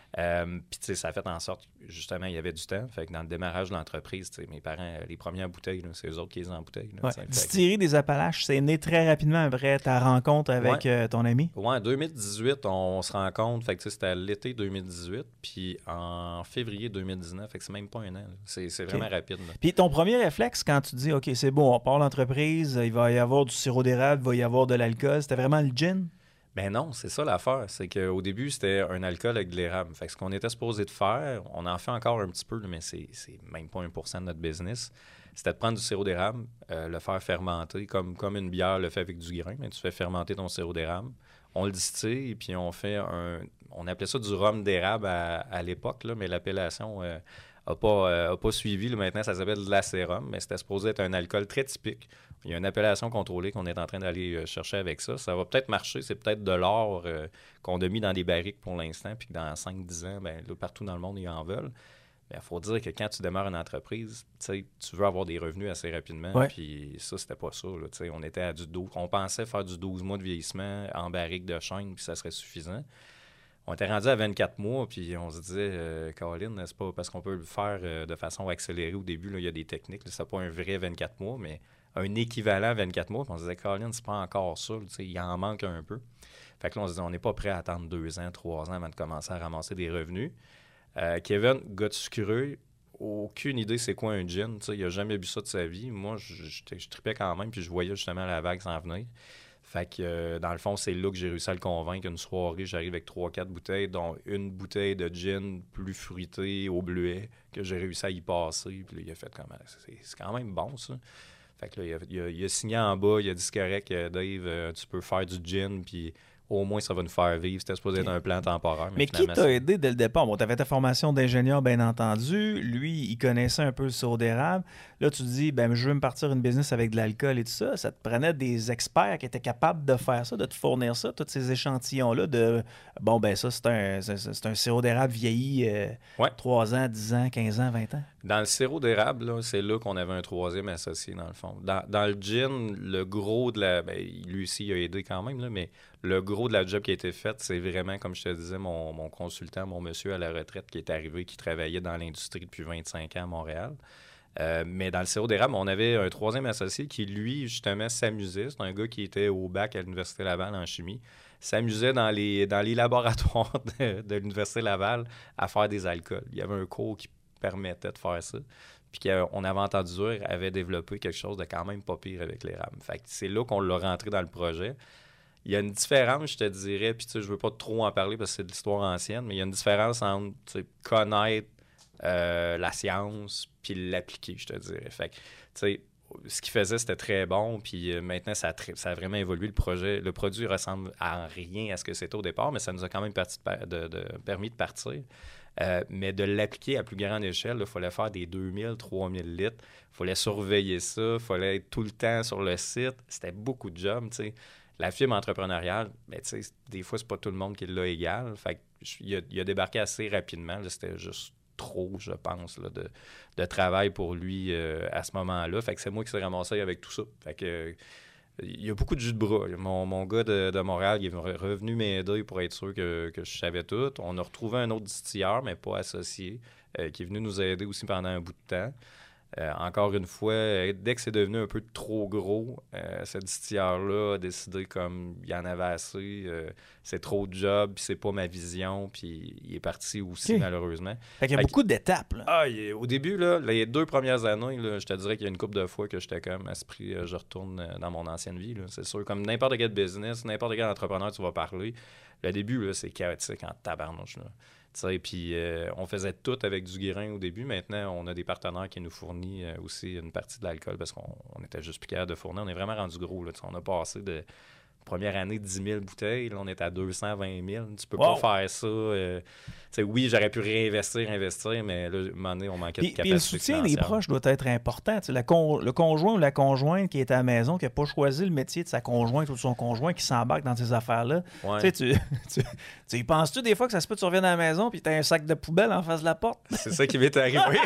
Euh, Puis, tu sais, ça a fait en sorte, justement, il y avait du temps. Fait que dans le démarrage de l'entreprise, tu sais, mes parents, les premières bouteilles, là, c'est eux autres qui les ont en bouteille. Là, Ouais. Distillerie des Appalaches, c'est né très rapidement après ta rencontre avec ouais. euh, ton ami. Oui, en deux mille dix-huit, on, on se rencontre. Fait que, tu sais, c'était à l'été deux mille dix-huit. Puis en février deux mille dix-neuf, fait que c'est même pas un an. là. C'est, c'est vraiment OK. rapide. Là. Puis ton premier réflexe quand tu dis, OK, c'est bon, on part l'entreprise, il va y avoir du sirop d'érable, il va y avoir de l'alcool, c'était vraiment le gin? Ben non, c'est ça l'affaire. C'est qu'au début, c'était un alcool avec de l'érable. Fait que ce qu'on était supposé de faire, on en fait encore un petit peu, mais c'est, c'est même pas un pour cent de notre business. C'était de prendre du sirop d'érable, euh, le faire fermenter, comme, comme une bière le fait avec du grain. Mais tu fais fermenter ton sirop d'érable. On le distille, puis on fait un... On appelait ça du rhum d'érable à, à l'époque, là, mais l'appellation n'a euh, pas, euh, a pas suivi. Là, maintenant, ça s'appelle de l'acérum, mais c'était supposé être un alcool très typique. Il y a une appellation contrôlée qu'on est en train d'aller euh, chercher avec ça. Ça va peut-être marcher. C'est peut-être de l'or euh, qu'on a mis dans des barriques pour l'instant, puis que dans cinq dix ans, ben, là, partout dans le monde, ils en veulent. Mais il faut dire que quand tu démarres une entreprise, tu veux avoir des revenus assez rapidement. Ouais. Puis ça, c'était pas ça. Là, on était à du douze. On pensait faire du douze mois de vieillissement en barrique de chêne, puis ça serait suffisant. On était rendu à vingt-quatre mois, puis on se disait, euh, Colin, c'est pas parce qu'on peut le faire euh, de façon accélérée au début. Il y a des techniques. Là, c'est pas un vrai vingt-quatre mois, mais un équivalent vingt-quatre mois. Puis on se disait, Colin, c'est pas encore ça. Il en manque un peu. Fait que là, on se disait, on n'est pas prêt à attendre deux ans, trois ans avant de commencer à ramasser des revenus. Euh, Kevin, gars de sucreux, aucune idée c'est quoi un gin. T'sais, il n'a jamais bu ça de sa vie. Moi, je, je, je tripais quand même, puis je voyais justement la vague s'en venir. Fait que, euh, dans le fond, c'est là que j'ai réussi à le convaincre. Une soirée, j'arrive avec trois quatre bouteilles, dont une bouteille de gin plus fruitée au bleuet, que j'ai réussi à y passer. Puis là, il a fait comme, c'est, c'est quand même bon, ça. Fait que là, il a, il a, il a signé en bas, il a dit, c'est correct, Dave, euh, tu peux faire du gin, puis au moins, ça va nous faire vivre. C'était supposé être un plan temporaire. Mais, mais qui t'a aidé dès le départ? Bon, tu avais ta formation d'ingénieur, bien entendu. Lui, il connaissait un peu le sirop d'érable. Là, tu te dis, ben, je veux me partir une business avec de l'alcool et tout ça. Ça te prenait des experts qui étaient capables de faire ça, de te fournir ça, tous ces échantillons-là de, bon, ben ça, c'est un, c'est, c'est un sirop d'érable vieilli euh, ouais. trois ans, dix ans, quinze ans, vingt ans. Dans le sirop d'érable, là, c'est là qu'on avait un troisième associé, dans le fond. Dans, dans le gin, le gros de la... Ben, lui aussi, il a aidé quand même, là, mais le gros de la job qui a été faite, c'est vraiment, comme je te disais, mon, mon consultant, mon monsieur à la retraite qui est arrivé, qui travaillait dans l'industrie depuis vingt-cinq ans à Montréal. Euh, mais dans le sirop d'érable, on avait un troisième associé qui, lui, justement, s'amusait. C'est un gars qui était au bac à l'Université Laval en chimie. S'amusait dans les, dans les laboratoires de, de l'Université Laval à faire des alcools. Il y avait un cours qui permettait de faire ça. Puis qu'on avait entendu dire, avait développé quelque chose de quand même pas pire avec l'érable. Fait que c'est là qu'on l'a rentré dans le projet. Il y a une différence, je te dirais, puis tu sais, je veux pas trop en parler parce que c'est de l'histoire ancienne, mais il y a une différence entre connaître euh, la science puis l'appliquer, je te dirais. Fait que, tu sais, ce qu'il faisait, c'était très bon, puis euh, maintenant, ça a, tr- ça a vraiment évolué. Le projet, le produit ressemble à rien à ce que c'était au départ, mais ça nous a quand même parti de, de, de, permis de partir. Euh, mais de l'appliquer à plus grande échelle, il fallait faire des deux mille, trois mille litres. Il fallait surveiller ça. Il fallait être tout le temps sur le site. C'était beaucoup de job, tu sais. La fibre entrepreneuriale, ben, tu sais, des fois, c'est pas tout le monde qui l'a égal. Fait que, il, a, il a débarqué assez rapidement. Là, c'était juste trop, je pense, là, de, de travail pour lui euh, à ce moment-là. Fait que c'est moi qui s'est ramassé avec tout ça. Fait que... Euh, il y a beaucoup de jus de bras. Mon, mon gars de, de Montréal, il est revenu m'aider pour être sûr que, que je savais tout. On a retrouvé un autre distilleur, mais pas associé, euh, qui est venu nous aider aussi pendant un bout de temps. Euh, encore une fois, dès que c'est devenu un peu trop gros, euh, ce distilleur-là a décidé comme il y en avait assez, euh, c'est trop de job, puis c'est pas ma vision, puis il est parti aussi, okay. malheureusement. Fait qu'il y a fait beaucoup d'étapes. Là. Ah, il, au début, là, les deux premières années, là, je te dirais qu'il y a une couple de fois que j'étais comme à ce prix, euh, je retourne euh, dans mon ancienne vie. Là, c'est sûr, comme n'importe quel business, n'importe quel entrepreneur tu vas parler, le début, là, c'est chaotique en tabarnouche. Là. Puis euh, on faisait tout avec du grain au début. Maintenant, on a des partenaires qui nous fournissent euh, aussi une partie de l'alcool parce qu'on on était juste plus capable de fournir. On est vraiment rendu gros. Là, on a passé de première année dix mille bouteilles. Là, on est à deux cent vingt mille. Tu peux wow. pas faire ça. Euh, oui, j'aurais pu réinvestir, investir, mais là, à un moment donné, on manquait puis, de capacité puis le soutien financière. des proches doit être important. La con, le conjoint ou la conjointe qui est à la maison, qui n'a pas choisi le métier de sa conjointe ou de son conjoint, qui s'embarque dans ces affaires-là. Ouais. Tu, tu, tu y penses-tu des fois que ça se peut que tu reviennes à la maison et tu as un sac de poubelle en face de la porte? C'est ça qui m'est arrivé.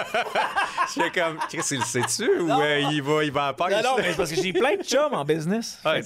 Je fais comme, Chris, il le sait-tu ou euh, il va, il va à pêche? Non, non, mais c'est parce que j'ai plein de chums en business. Ouais, c'est ça qui est affaires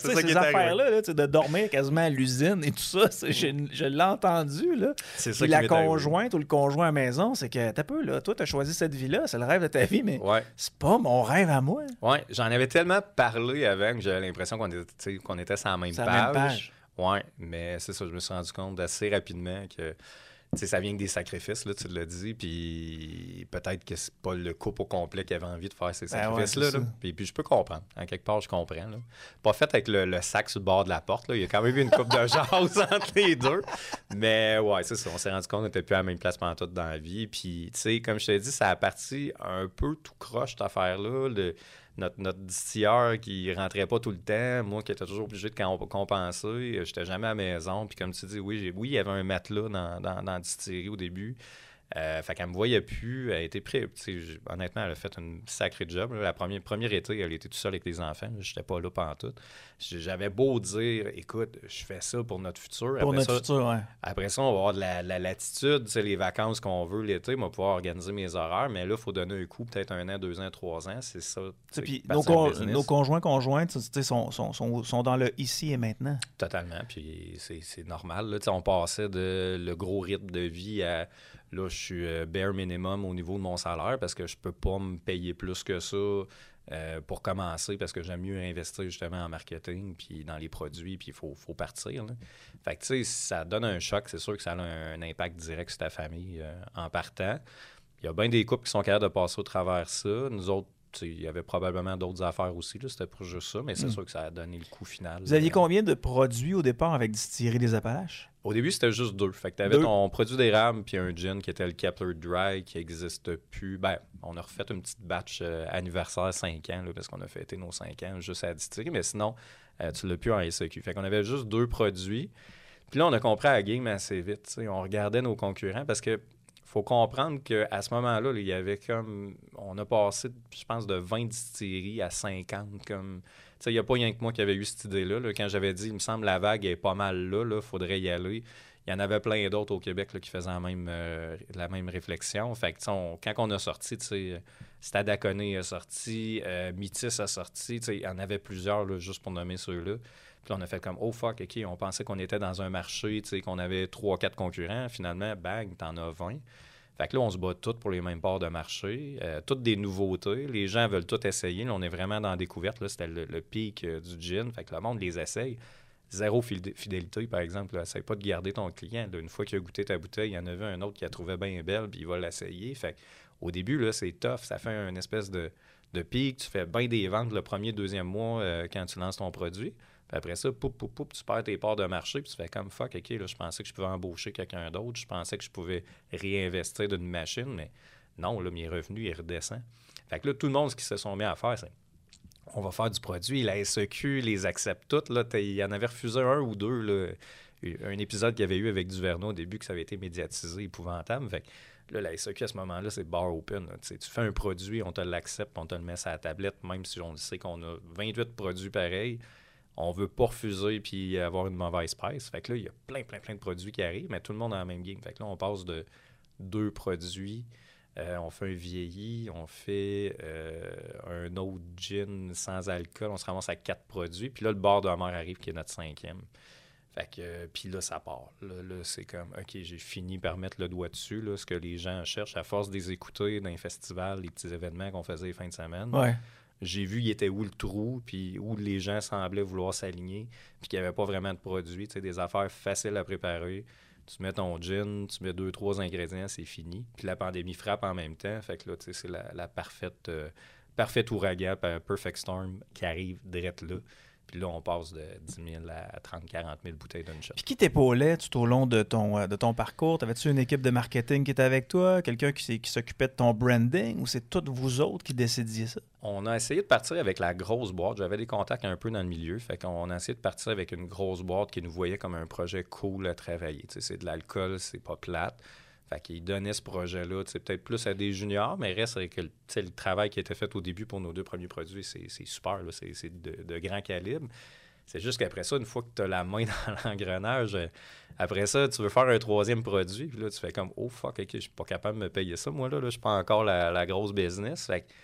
affaire-là, là, tu sais, de dormir quasiment à l'usine et tout ça, c'est, je, je l'ai entendu. Là. C'est ça Puis qui la m'est arrivé. conjointe ou le conjoint à la maison, c'est que t'as peu, là, toi, t'as choisi cette vie-là, c'est le rêve de ta vie, mais Ouais. c'est pas mon rêve à moi. Ouais, j'en avais tellement parlé avant que j'avais l'impression qu'on était, tu sais, qu'on était sur la même Sur la page. même page. Ouais, mais c'est ça, je me suis rendu compte assez rapidement que tu sais, ça vient que des sacrifices, là, tu l'as dit, puis peut-être que c'est pas le couple au complet qui avait envie de faire ces Ben ouais, sacrifices-là. c'est là. ça. Puis, puis je peux comprendre. En quelque part, je comprends. Là. Pas fait avec le, le sac sur le bord de la porte. Là. Il y a quand même eu une coupe de jase entre les deux. Mais ouais, c'est ça. On s'est rendu compte qu'on n'était plus à la même place pendant tout dans la vie. Puis, tu sais, comme je t'ai dit, ça a parti un peu tout croche, cette affaire-là. Le, notre, notre distilleur qui rentrait pas tout le temps, moi qui étais toujours obligé de com- compenser, j'étais jamais à la maison. Puis comme tu dis, oui, j'ai, oui, il y avait un matelas dans, dans, dans la distillerie au début. Euh, fait qu'elle me voyait plus, elle a été prête. Honnêtement, elle a fait une sacrée job. Là. La première, première été, elle était toute seule avec les enfants. Je n'étais pas là pantoute. J'avais beau dire, écoute, je fais ça pour notre futur. Pour après notre ça, futur, ouais. Après ça, on va avoir de la, la latitude, les vacances qu'on veut l'été, on va pouvoir organiser mes horaires. Mais là, il faut donner un coup, peut-être un an, deux ans, trois ans. C'est ça. Puis nos, con- nos conjoints, conjointes, sont, sont, sont, sont dans le ici et maintenant. Totalement. Puis c'est, c'est normal. Là. On passait de le gros rythme de vie à... Là, je suis euh, bare minimum au niveau de mon salaire parce que je peux pas me payer plus que ça euh, pour commencer parce que j'aime mieux investir justement en marketing puis dans les produits puis il faut, faut partir. Là. Fait que tu sais, ça donne un choc, c'est sûr que ça a un, un impact direct sur ta famille euh, en partant. Il y a bien des couples qui sont capables de passer au travers ça. Nous autres, il y avait probablement d'autres affaires aussi, là, c'était pas juste ça, mais c'est mm. sûr que ça a donné le coup final. Vous aviez là. Combien de produits au départ avec Distillerie des Appalaches? Au début, c'était juste deux. Fait que t'avais deux. Ton produit d'érable puis un gin qui était le Kepler Dry qui n'existe plus. Ben, on a refait une petite batch euh, anniversaire cinq ans, là, parce qu'on a fêté nos cinq ans juste à la distillerie, mais sinon, euh, tu l'as plus en S A Q. Fait qu'on avait juste deux produits. Puis là, on a compris à la game assez vite. T'sais. On regardait nos concurrents parce que faut comprendre qu'à ce moment-là, là, il y avait comme... On a passé, je pense, de vingt distilleries à cinquante. Comme... Il n'y a pas rien que moi qui avait eu cette idée-là. Là. Quand j'avais dit, il me semble, la vague est pas mal là, il faudrait y aller. Il y en avait plein d'autres au Québec là, qui faisaient la même, euh, la même réflexion. Fait que, on, quand on a sorti, Stade Aconné a sorti, euh, Métis a sorti, il y en avait plusieurs, là, juste pour nommer ceux-là. Puis là, on a fait comme, oh fuck, OK, on pensait qu'on était dans un marché, qu'on avait trois quatre concurrents. Finalement, bang, t'en as vingt. Fait que là, on se bat tous pour les mêmes parts de marché, euh, toutes des nouveautés. Les gens veulent tout essayer. Là, on est vraiment dans la découverte. Là, c'était le, le pic euh, du gin. Fait que le monde les essaye. Zéro fidélité, par exemple. Essaye pas de garder ton client. Là, une fois qu'il a goûté ta bouteille, il y en avait un autre qui la trouvait bien belle, puis il va l'essayer. Fait au début, là, c'est tough. Ça fait une espèce de, de pic. Tu fais bien des ventes le premier, deuxième mois euh, quand tu lances ton produit. Puis après ça, poup, poup, poup, tu perds tes parts de marché, puis tu fais comme fuck, OK, là, je pensais que je pouvais embaucher quelqu'un d'autre, je pensais que je pouvais réinvestir d'une machine, mais non, là, mes revenus, ils redescendent. Fait que là, tout le monde, ce qu'ils se sont mis à faire, c'est on va faire du produit, la S E Q les accepte toutes. Là, il y en avait refusé un ou deux, là, un épisode qu'il y avait eu avec Duverneau au début, que ça avait été médiatisé, épouvantable. Fait que là, la S E Q, à ce moment-là, c'est bar open. Tu fais un produit, on te l'accepte, on te le met sur la tablette, même si on sait qu'on a vingt-huit produits pareils. On veut pas refuser puis avoir une mauvaise presse. Fait que là, il y a plein, plein, plein de produits qui arrivent, mais tout le monde a la même game. Fait que là, on passe de deux produits, euh, on fait un vieilli, on fait euh, un autre gin sans alcool, on se ramasse à quatre produits. Puis là, le bar de la mer arrive qui est notre cinquième. Fait que, euh, puis là, ça part. Là, là, c'est comme, OK, j'ai fini par mettre le doigt dessus, là, ce que les gens cherchent, à force de les écouter dans les festivals, les petits événements qu'on faisait les fins de semaine. Ouais. J'ai vu il était où le trou, puis où les gens semblaient vouloir s'aligner, puis qu'il n'y avait pas vraiment de produits, tu sais, des affaires faciles à préparer. Tu mets ton gin, tu mets deux, trois ingrédients, c'est fini. Puis la pandémie frappe en même temps, fait que là, tu sais, c'est la, la parfaite, euh, parfaite ouragan, perfect storm qui arrive direct là. Puis là, on passe de dix mille à trente à quarante mille bouteilles d'une shot. Puis qui t'épaulait tout au long de ton, de ton parcours? T'avais-tu une équipe de marketing qui était avec toi? Quelqu'un qui, qui s'occupait de ton branding? Ou c'est toutes vous autres qui décidiez ça? On a essayé de partir avec la grosse boîte. J'avais des contacts un peu dans le milieu. Fait qu'on a essayé de partir avec une grosse boîte qui nous voyait comme un projet cool à travailler. Tu sais, c'est de l'alcool, c'est pas plate. Fait qu'ils donnaient ce projet-là, tu sais, peut-être plus à des juniors, mais reste avec que le, le travail qui a été fait au début pour nos deux premiers produits, c'est, c'est super, là, c'est, c'est de, de grand calibre. C'est juste qu'après ça, une fois que tu as la main dans l'engrenage, après ça, tu veux faire un troisième produit, puis là, tu fais comme « Oh fuck, OK, je suis pas capable de me payer ça, moi, là, là je suis pas encore la, la grosse business. » Fait que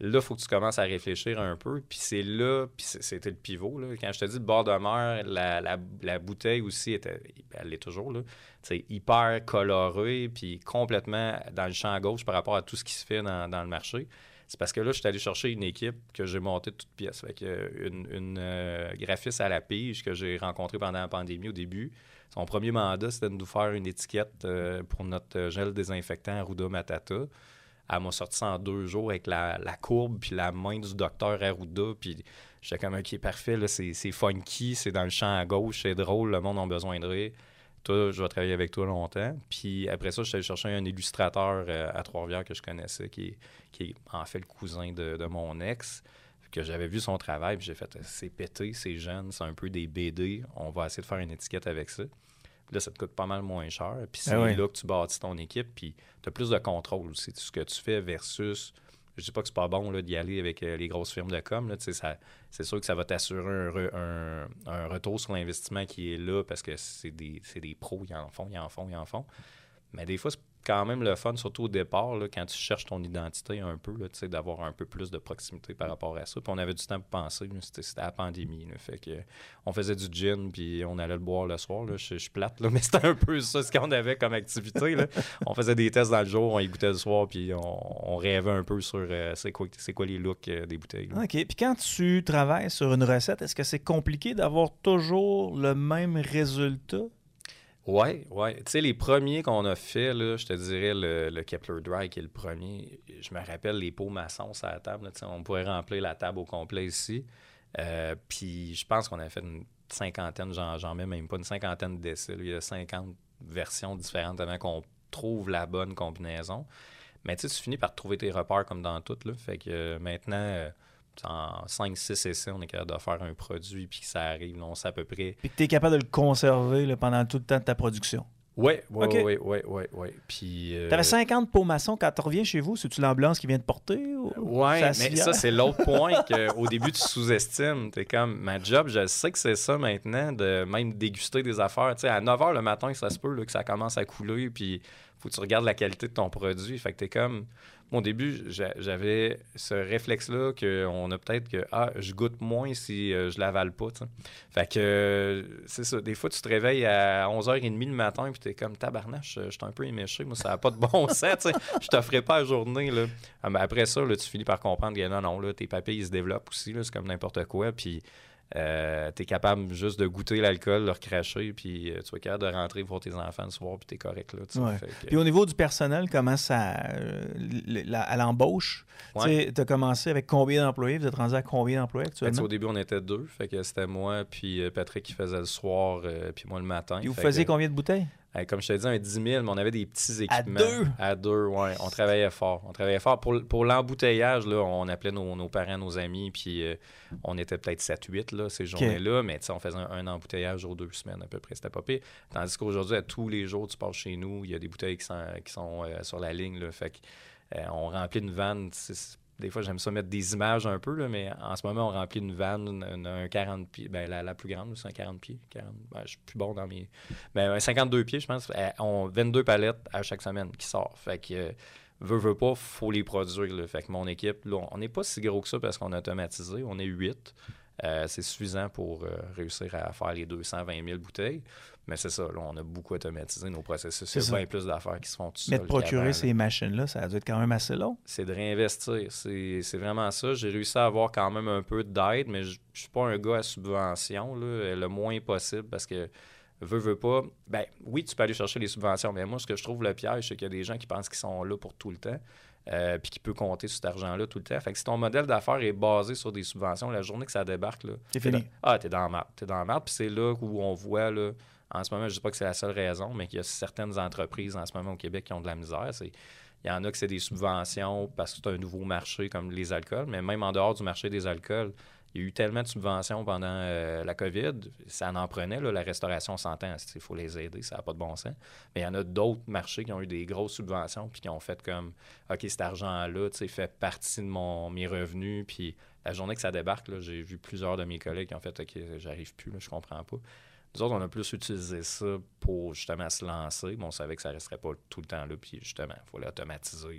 Là, il faut que tu commences à réfléchir un peu. Puis c'est là, puis c'était le pivot. Là. Quand je te dis le bord de mer, la, la, la bouteille aussi, était, elle l'est toujours, là. C'est hyper colorée, puis complètement dans le champ gauche par rapport à tout ce qui se fait dans, dans le marché. C'est parce que là, je suis allé chercher une équipe que j'ai montée de toutes pièces. Fait que une, une euh, graphiste à la pige que j'ai rencontrée pendant la pandémie au début. Son premier mandat, c'était de nous faire une étiquette euh, pour notre gel désinfectant Arruda Matata. Elle m'a sorti ça en deux jours avec la, la courbe puis la main du docteur Arruda. Puis j'étais comme, OK, parfait, là, c'est, c'est funky, c'est dans le champ à gauche, c'est drôle, le monde a besoin de rire. Toi, je vais travailler avec toi longtemps. Puis après ça, je suis allé chercher un illustrateur euh, à Trois-Rivières que je connaissais, qui est, qui est en fait le cousin de, de mon ex, que j'avais vu son travail. Puis j'ai fait, c'est pété, c'est jeune, c'est un peu des B D. On va essayer de faire une étiquette avec ça. Puis là, ça te coûte pas mal moins cher. Puis c'est ah oui. là que tu bâtis ton équipe. Puis tu as plus de contrôle aussi de ce que tu fais versus... Je dis pas que c'est pas bon là, d'y aller avec euh, les grosses firmes de com. Là, ça, c'est sûr que ça va t'assurer un, re, un, un retour sur l'investissement qui est là parce que c'est des, c'est des pros, ils en font, ils en font, ils en font. Mais des fois, c'est quand même le fun, surtout au départ, là, quand tu cherches ton identité un peu, là, d'avoir un peu plus de proximité par rapport à ça. Puis on avait du temps pour penser, là, c'était, c'était la pandémie. Là, fait que, on faisait du gin, puis on allait le boire le soir. Là, je, je suis plate, là, mais c'était un peu ça, ce qu'on avait comme activité. Là. On faisait des tests dans le jour, on y goûtait le soir, puis on, on rêvait un peu sur euh, c'est, quoi, c'est quoi les looks euh, des bouteilles. Là. OK. Puis quand tu travailles sur une recette, est-ce que c'est compliqué d'avoir toujours le même résultat? Oui, oui. Tu sais, les premiers qu'on a fait, là, je te dirais le, le Kepler Dry qui est le premier. Je me rappelle les pots maçons sur la table. Là, on pourrait remplir la table au complet ici. Euh, puis je pense qu'on a fait une cinquantaine, j'en, j'en mets même pas, une cinquantaine d'essais. Là. Il y a cinquante versions différentes avant qu'on trouve la bonne combinaison. Mais tu sais, tu finis par trouver tes repères comme dans tout. Là. Fait que euh, maintenant... Euh, en cinq six essais, on est capable de faire un produit puis que ça arrive, là, on sait à peu près. Puis que tu es capable de le conserver là, pendant tout le temps de ta production. Oui, oui, oui, oui, oui, oui. Puis. Euh... Tu avais cinquante pots maçons quand tu reviens chez vous, c'est-tu l'ambulance qui vient de porter? Ou... Oui, mais ça, c'est l'autre point qu'au début, tu sous-estimes. Tu es comme, ma job, je sais que c'est ça maintenant, de même déguster des affaires. Tu sais, à neuf heures le matin, ça se peut là, que ça commence à couler, puis faut que tu regardes la qualité de ton produit. Fait que tu es comme. Au début, j'avais ce réflexe-là qu'on a peut-être que ah, je goûte moins si euh, je l'avale pas. T'sais. Fait que euh, c'est ça. Des fois, tu te réveilles à onze heures trente le matin puis t'es comme tabarnache, je suis un peu éméché. Moi, ça n'a pas de bon sens. Je t'offrais pas la journée. Là. Après ça, là, tu finis par comprendre que non, non, là, tes papilles ils se développent aussi. Là, c'est comme n'importe quoi. Puis euh, t'es capable juste de goûter l'alcool, le recracher, puis euh, tu vas être capable de rentrer voir tes enfants le soir, puis t'es correct. Là, ouais. Fait que... Puis au niveau du personnel, comment ça. Euh, la, à l'embauche, ouais. Tu as commencé avec combien d'employés? Vous êtes rendu à combien d'employés actuellement? Fait, au début, on était deux. Fait que c'était moi, puis Patrick qui faisait le soir, euh, puis moi le matin. Et vous fait faisiez que... combien de bouteilles? Comme je te dis, un dix mille, mais on avait des petits équipements. À deux? À deux, oui. On travaillait fort. On travaillait fort. Pour, pour l'embouteillage, là, on appelait nos, nos parents, nos amis, puis euh, on était peut-être sept huit là, ces journées-là, okay. Mais on faisait un, un embouteillage aux deux semaines à peu près. C'était pas pire. Tandis qu'aujourd'hui, à tous les jours, tu passes chez nous, il y a des bouteilles qui sont, qui sont euh, sur la ligne. Là, fait qu'on euh, remplit une vanne. C'est, des fois, j'aime ça mettre des images un peu, là, mais en ce moment, on remplit une vanne, un, un quarante pieds. Ben, la, la plus grande, c'est un quarante pieds. quarante, ben, je suis plus bon dans mes... Ben, un cinquante-deux pieds, je pense. On vingt-deux palettes à chaque semaine qui sort. Fait que, euh, veut, veut pas, faut les produire. Là. Fait que mon équipe, là, on n'est pas si gros que ça parce qu'on a automatisé. On est huit. Euh, c'est suffisant pour euh, réussir à faire les deux cent vingt mille bouteilles. Mais c'est ça, là, on a beaucoup automatisé nos processus. C'est bien plus d'affaires qui se font tout seul. Mais de procurer ces machines-là, ça a dû être quand même assez long. C'est de réinvestir. C'est, c'est vraiment ça. J'ai réussi à avoir quand même un peu d'aide, mais je ne suis pas un gars à subvention, là, le moins possible, parce que veux, veux pas... Ben oui, tu peux aller chercher les subventions, mais moi, ce que je trouve le piège, c'est qu'il y a des gens qui pensent qu'ils sont là pour tout le temps. Euh, puis qui peut compter sur cet argent-là tout le temps. Fait que si ton modèle d'affaires est basé sur des subventions, la journée que ça débarque, là, c'est fini. Dans... Ah, t'es dans la merde. T'es dans la merde, puis c'est là où on voit, là, en ce moment, je dis pas que c'est la seule raison, mais qu'il y a certaines entreprises en ce moment au Québec qui ont de la misère. C'est... Il y en a que c'est des subventions parce que c'est un nouveau marché comme les alcools, mais même en dehors du marché des alcools, il y a eu tellement de subventions pendant euh, la COVID, ça en prenait, là, la restauration, on s'entend, il faut les aider, ça n'a pas de bon sens. Mais il y en a d'autres marchés qui ont eu des grosses subventions puis qui ont fait comme, OK, cet argent-là fait partie de mon, mes revenus, puis la journée que ça débarque, là, j'ai vu plusieurs de mes collègues qui ont fait, OK, j'arrive plus, là, je comprends pas. Nous autres, on a plus utilisé ça pour justement se lancer. Bon, on savait que ça ne resterait pas tout le temps là, puis justement, il faut l'automatiser. Il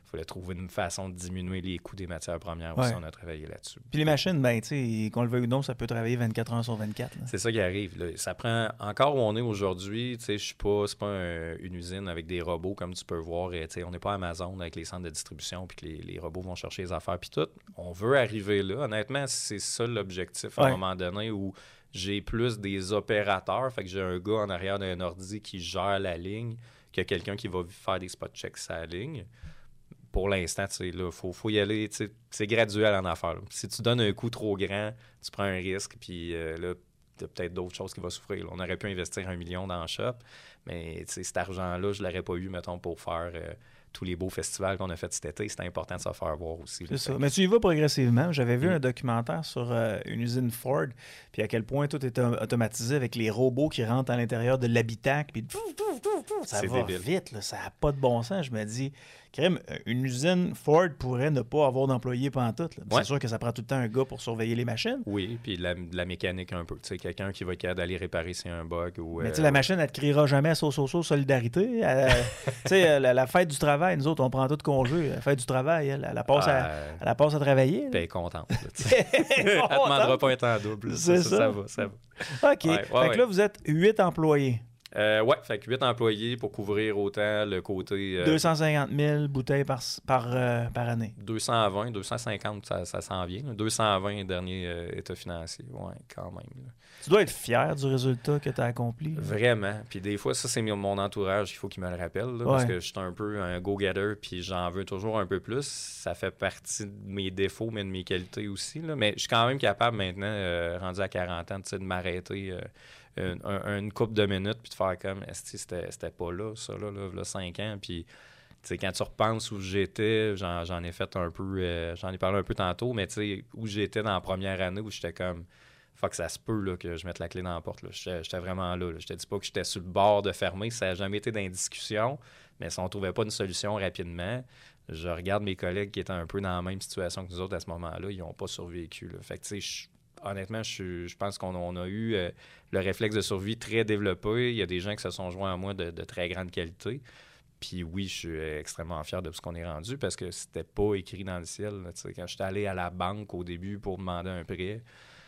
Il fallait trouver une façon de diminuer les coûts des matières premières Ouais. aussi. On a travaillé là-dessus. Puis les machines, ben, tu sais, qu'on le veuille ou non, ça peut travailler vingt-quatre heures sur vingt-quatre. Là. C'est ça qui arrive. Là. Ça prend encore où on est aujourd'hui. Tu sais, je suis pas, c'est pas un- une usine avec des robots comme tu peux voir. Et, tu sais, on n'est pas Amazon avec les centres de distribution puis que les, les robots vont chercher les affaires puis tout. On veut arriver là. Honnêtement, c'est ça l'objectif à Ouais. un moment donné où j'ai plus des opérateurs. Fait que j'ai un gars en arrière d'un ordi qui gère la ligne que quelqu'un qui va faire des spot checks sur la ligne. Pour l'instant, il faut, faut y aller. C'est graduel en affaires. Là. Si tu donnes un coup trop grand, tu prends un risque, puis euh, là, tu as peut-être d'autres choses qui vont souffrir. Là. On aurait pu investir un million dans le shop, mais cet argent-là, je ne l'aurais pas eu, mettons, pour faire euh, tous les beaux festivals qu'on a fait cet été. C'était important de se faire voir aussi. C'est ça. Mais tu y vas progressivement. J'avais vu Mm. un documentaire sur euh, une usine Ford, puis à quel point tout est au- automatisé avec les robots qui rentrent à l'intérieur de l'habitacle, puis pouf, pouf, pouf, pouf, ça C'est va débile. vite, là, ça n'a pas de bon sens. Je me dis, crème, une usine Ford pourrait ne pas avoir d'employés pantoute. Là. Ouais. C'est sûr que ça prend tout le temps un gars pour surveiller les machines. Oui, puis de la, de la mécanique un peu. Tu sais, quelqu'un qui va être capable d'aller réparer s'il y a un bug. Ou, Mais tu sais, euh, la machine, elle te criera jamais so, so, so, solidarité. Elle, tu sais, la, la fête du travail, nous autres, on prend tout congé. La fête du travail, elle, elle, la passe, à, euh, elle la passe à travailler. là. puis elle est contente. Là, tu sais. Elle ne demandera pas un temps double. là. C'est ça, ça. ça va, ça va. OK. Ouais, ouais, fait ouais. que là, vous êtes huit employés. Euh, ouais, fait que huit employés pour couvrir autant le côté euh, deux cent cinquante mille bouteilles par, par, euh, par année. deux cent vingt, deux cent cinquante, ça, ça s'en vient. là. deux cent vingt dernier euh, état financier. Ouais, quand même. là. Tu dois être fier du résultat que tu as accompli. là. Vraiment. Puis des fois, ça, c'est mon- mon entourage, il faut qu'il me le rappelle. là, Parce Ouais. que je suis un peu un go-getter, puis j'en veux toujours un peu plus. Ça fait partie de mes défauts, mais de mes qualités aussi. Là. Mais je suis quand même capable maintenant, euh, rendu à quarante ans, tu sais, de m'arrêter euh, une, un- une couple de minutes, puis de faire comme, est-ce que c'était c'était pas là, ça, là, là, là cinq ans. Puis, tu sais, quand tu repenses où j'étais, j'en j'en ai fait un peu, euh, j'en ai parlé un peu tantôt, mais tu sais, où j'étais dans la première année, où j'étais comme, fuck, ça se peut là, que je mette la clé dans la porte. là. J'étais j'étais vraiment là, là. Je te dis pas que j'étais sur le bord de fermer, ça n'a jamais été dans une discussion, mais si on trouvait pas une solution rapidement, je regarde mes collègues qui étaient un peu dans la même situation que nous autres à ce moment-là, ils n'ont pas survécu. Là. Fait que, tu sais, je- honnêtement, je, je pense qu'on on a eu euh, le réflexe de survie très développé. Il y a des gens qui se sont joints à moi de, de très grande qualité. Puis oui, je suis extrêmement fier de ce qu'on est rendu parce que c'était pas écrit dans le ciel. Là, tu sais. Quand j'étais allé à la banque au début pour demander un prêt,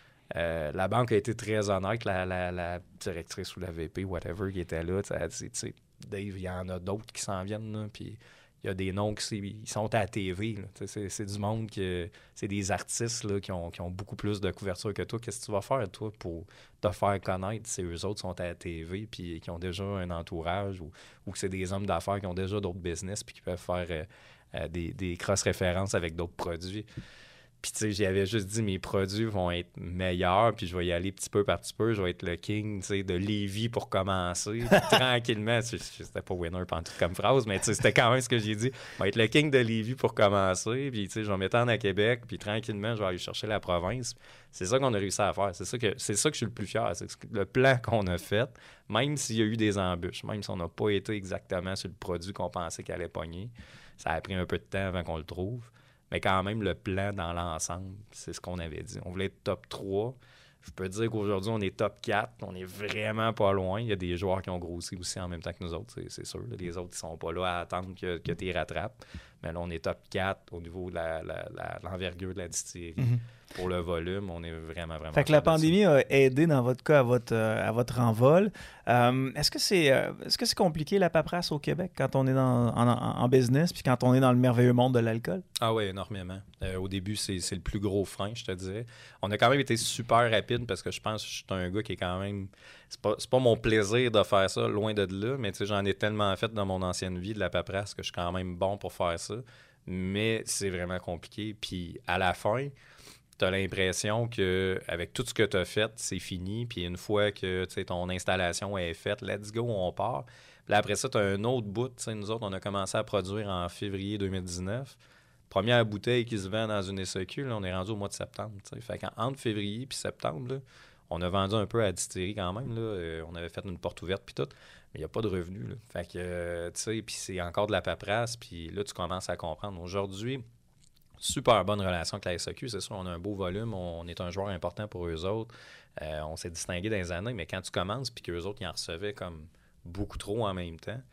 euh, la banque a été très honnête. La, la, la directrice ou la V P, whatever, qui était là, elle a dit, tu sais, Dave, il y en a d'autres qui s'en viennent. Là, puis il y a des noms qui c'est- ils sont à la T V. là. Tu sais, C'est, c'est du monde que c'est des artistes là, qui, ont, qui ont beaucoup plus de couverture que toi. Qu'est-ce que tu vas faire, toi, pour te faire connaître? C'est eux autres qui sont à la T V puis qui ont déjà un entourage ou, ou que c'est des hommes d'affaires qui ont déjà d'autres business puis qui peuvent faire euh, euh, des, des cross-références avec d'autres produits. Puis, tu sais, j'avais juste dit, mes produits vont être meilleurs, puis je vais y aller petit peu par petit peu. Je vais être le king, tu sais, de Lévis pour commencer. Puis, tranquillement, je- je- c'était pas winner pantoute comme phrase, mais tu sais, c'était quand même ce que j'ai dit. Je vais être le king de Lévis pour commencer, puis, tu sais, je vais m'étendre à Québec, puis tranquillement, je vais aller chercher la province. C'est ça qu'on a réussi à faire. C'est ça que, c'est ça que je suis le plus fier. C'est que le plan qu'on a fait, même s'il y a eu des embûches, même si on n'a pas été exactement sur le produit qu'on pensait qu'il allait pogner, ça a pris un peu de temps avant qu'on le trouve. Mais quand même, le plan dans l'ensemble, c'est ce qu'on avait dit. On voulait être top trois. Je peux dire qu'aujourd'hui, on est top quatre. On est vraiment pas loin. Il y a des joueurs qui ont grossi aussi en même temps que nous autres, c'est, c'est sûr. Les autres, ils sont pas là à attendre que, que tu les rattrapes. Mais là, on est top quatre au niveau de la, la, la- l'envergure de la distillerie. Mhm. Pour le volume, on est vraiment, vraiment... Fait que la fiers de ça. pandémie a aidé dans votre cas à votre, euh, à votre envol. Euh, est-ce que c'est euh, est-ce que c'est compliqué la paperasse au Québec quand on est dans, en, en- en business puis quand on est dans le merveilleux monde de l'alcool? Ah oui, énormément. Euh, au début, c'est, c'est le plus gros frein, je te dirais. On a quand même été super rapide parce que je pense que je suis un gars qui est quand même... C'est pas, c'est pas mon plaisir de faire ça, loin de là, mais tu sais, j'en ai tellement fait dans mon ancienne vie de la paperasse que je suis quand même bon pour faire ça. Mais c'est vraiment compliqué. Puis à la fin, tu as l'impression que avec tout ce que tu as fait, c'est fini. Puis une fois que tu sais, ton installation est faite, let's go, on part. Puis après ça, tu as un autre bout. Tu sais, nous autres, on a commencé à produire en février deux mille dix-neuf. Première bouteille qui se vend dans une S A Q, là, on est rendu au mois de septembre. Tu sais. Fait qu'entre février et septembre, là, on a vendu un peu à la distillerie quand même. Là. Euh, on avait fait une porte ouverte puis tout. Mais il n'y a pas de revenus. Là. Fait que, euh, tu sais, puis c'est encore de la paperasse. Puis là, tu commences à comprendre. Aujourd'hui, super bonne relation avec la S A Q. C'est sûr, on a un beau volume. On est un joueur important pour eux autres. Euh, on s'est distingué dans les années. Mais quand tu commences puis qu'eux autres, ils en recevaient comme beaucoup trop en même temps,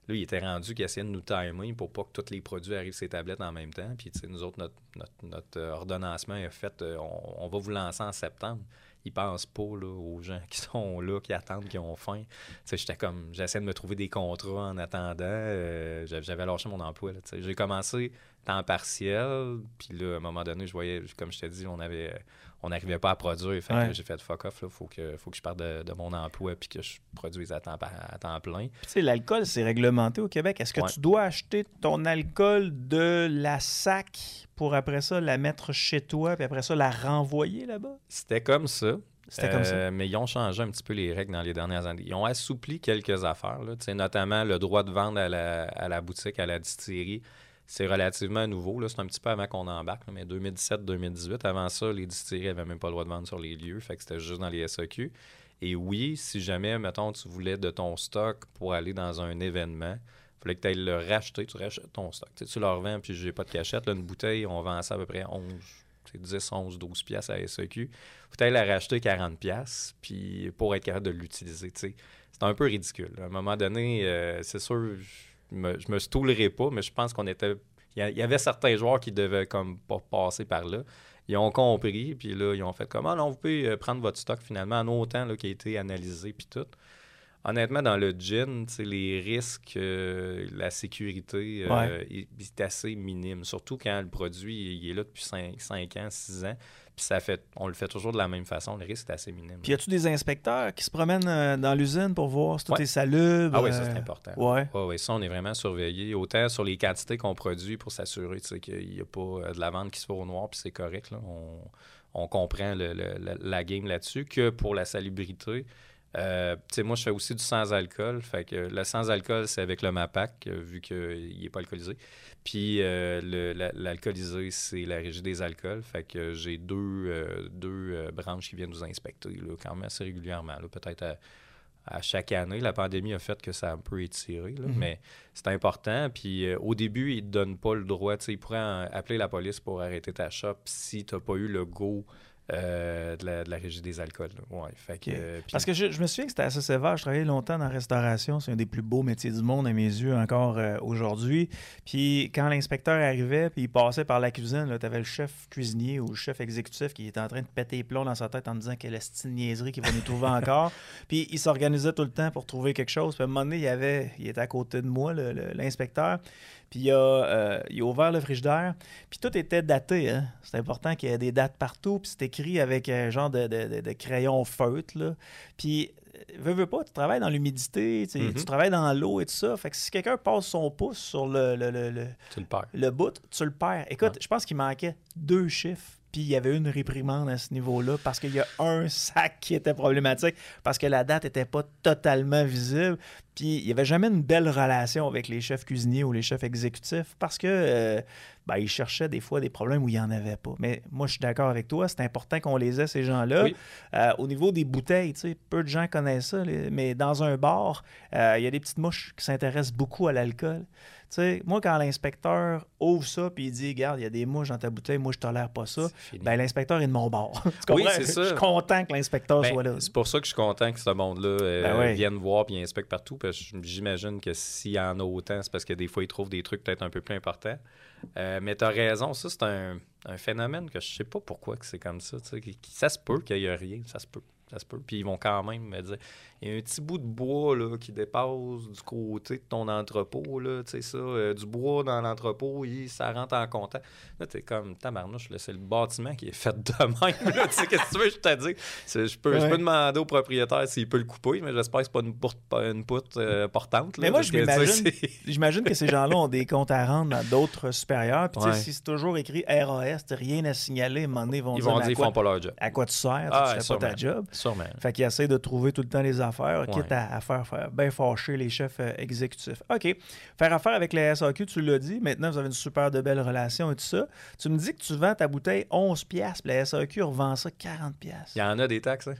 Là, il était rendu qu'il essayait de nous timer pour pas que tous les produits arrivent sur ses tablettes en même temps. Puis, tu sais, nous autres, notre, notre, notre ordonnancement est fait, euh, on, on va vous lancer en septembre. Ils pensent pas là, aux gens qui sont là, qui attendent, qui ont faim. Tu sais, j'étais comme, j'essayais de me trouver des contrats en attendant. Euh, j'avais lâché mon emploi. Là, tu sais. J'ai commencé temps partiel, puis là, à un moment donné, je voyais, comme je t'ai dit, on avait, on n'arrivait pas à produire. Fait ouais. que j'ai fait fuck off, il faut que, faut que je parte de, de mon emploi puis que je produise à temps, à temps plein. Puis tu sais, l'alcool, c'est réglementé au Québec. Est-ce que ouais. tu dois acheter ton alcool de la S A C pour après ça la mettre chez toi, puis après ça la renvoyer là-bas? C'était comme ça. C'était euh, comme ça. Mais ils ont changé un petit peu les règles dans les dernières années. Ils ont assoupli quelques affaires, là, notamment le droit de vendre à la, à la boutique, à la distillerie. C'est relativement nouveau. Là. C'est un petit peu avant qu'on embarque, là, mais deux mille dix-sept deux mille dixhuit, avant ça, les distilleries n'avaient même pas le droit de vendre sur les lieux. Fait que c'était juste dans les S A Q. Et oui, si jamais, mettons, tu voulais de ton stock pour aller dans un événement, il fallait que tu ailles le racheter. Tu rachètes ton stock. T'sais, tu le revends, puis j'ai pas de cachette. Là, une bouteille, on vend ça à peu près onze, dix, onze, douze piastres à S A Q. Faut que tu ailles la racheter quarante piastres, puis pour être capable de l'utiliser. T'sais. C'est un peu ridicule. À un moment donné, euh, c'est sûr... Je me, je me stoulerai pas, mais je pense qu'on était... Il y avait certains joueurs qui devaient comme pas passer par là. Ils ont compris, puis là, ils ont fait comme « Ah non, vous pouvez prendre votre stock finalement en autant là, qui a été analysé, puis tout. » Honnêtement, dans le gin, les risques, euh, la sécurité, euh, ouais. est, est assez minime. Surtout quand le produit il est là depuis cinq ans, six ans. Puis ça fait, on le fait toujours de la même façon. Le risque est assez minime. Puis y a-tu des inspecteurs qui se promènent euh, dans l'usine pour voir si tout ouais. est salubre? Ah oui, ça c'est important. Ouais. Ah oui, ça on est vraiment surveillé. Autant sur les quantités qu'on produit pour s'assurer qu'il n'y a pas euh, de la vente qui se fait au noir, puis c'est correct. Là. On, on comprend le, le, la, la game là-dessus. Que pour la salubrité, euh, tu sais, moi je fais aussi du sans-alcool. Fait que le sans-alcool, c'est avec le MAPAC, euh, vu qu'il n'est pas alcoolisé. Puis euh, le, la, l'alcoolisé, c'est la Régie des alcools. Fait que j'ai deux, euh, deux euh, branches qui viennent nous inspecter là, quand même assez régulièrement. Là, peut-être à, à chaque année. La pandémie a fait que ça a un peu étiré, là, mm-hmm. mais c'est important. Puis euh, au début, ils ne te donnent pas le droit. Ils pourraient en, appeler la police pour arrêter ta shop si tu n'as pas eu le go Euh, de, la, de la Régie des alcools. Ouais, fait que, okay. euh, Parce que je, je me souviens que c'était assez sévère. Je travaillais longtemps dans la restauration. C'est un des plus beaux métiers du monde à mes yeux encore euh, aujourd'hui. Puis quand l'inspecteur arrivait puis il passait par la cuisine, tu avais le chef cuisinier ou le chef exécutif qui était en train de péter les plombs dans sa tête en disant quelle est une niaiserie qu'il va nous trouver encore. Puis il s'organisait tout le temps pour trouver quelque chose. Puis à un moment donné, il, y avait, il était à côté de moi, le, le, l'inspecteur. Puis il a, euh, il a ouvert le frigidaire. Puis tout était daté. Hein? C'est important qu'il y ait des dates partout. Puis c'est écrit avec un genre de, de, de, de crayon feutre. Là. Puis, veux, veux pas, tu travailles dans l'humidité, tu, mm-hmm. tu travailles dans l'eau et tout ça. Fait que si quelqu'un passe son pouce sur le, le, le, le, tu le perds. le bout, tu le perds. Écoute, ah. je pense qu'il manquait deux chiffres. Puis il y avait une réprimande à ce niveau-là parce qu'il y a un sac qui était problématique parce que la date n'était pas totalement visible. Puis il n'y avait jamais une belle relation avec les chefs cuisiniers ou les chefs exécutifs parce que euh, ben, ils cherchaient des fois des problèmes où il n'y en avait pas. Mais moi, je suis d'accord avec toi. C'est important qu'on les ait, ces gens-là. Oui. Euh, au niveau des bouteilles, tu sais, peu de gens connaissent ça, les... mais dans un bar, euh, il y a des petites mouches qui s'intéressent beaucoup à l'alcool. Tu sais, moi, quand l'inspecteur ouvre ça puis il dit « Regarde, il y a des mouches dans ta bouteille, moi, je tolère pas ça », ben l'inspecteur est de mon bord. Oui, c'est ça. Je suis content que l'inspecteur ben, soit là. C'est pour ça que je suis content que ce monde-là euh, ben oui. vienne voir puis inspecte partout, parce que j'imagine que s'il y en a autant, c'est parce que des fois, ils trouvent des trucs peut-être un peu plus importants. Euh, mais tu as raison, ça, c'est un, un phénomène que je sais pas pourquoi que c'est comme ça. Qui, qui, ça se peut qu'il n'y ait rien, ça se peut. Ça se peut. Puis ils vont quand même me dire il y a un petit bout de bois là, qui dépasse du côté de ton entrepôt, là, tu sais ça, euh, du bois dans l'entrepôt, il, ça rentre en contact. Là, t'es comme tabarnouche, là, c'est le bâtiment qui est fait de même. Là, tu sais, qu'est-ce que tu veux que je te dise? Je peux, ouais. je peux demander au propriétaire s'il peut le couper, mais j'espère que c'est pas une poutre, une poutre euh, portante. Là, mais moi, je m'imagine, que, j'imagine que ces gens-là ont des comptes à rendre dans d'autres supérieurs. Puis, ouais. si c'est toujours écrit R A S, t'as rien à signaler, à un moment donné, ils vont ils dire, vont dire ils font pas leur job. À quoi tu sers? Ah, tu fais pas ta job. Sûrement. Fait qu'ils essaient de trouver tout le temps les affaires, ouais. quitte à, à faire, faire bien fâcher les chefs euh, exécutifs. OK. Faire affaire avec les S A Q, tu l'as dit. Maintenant, vous avez une super de belle relation et tout ça. Tu me dis que tu vends ta bouteille onze piastres, puis la S A Q revend ça quarante piastres. Il y en a des taxes, hein?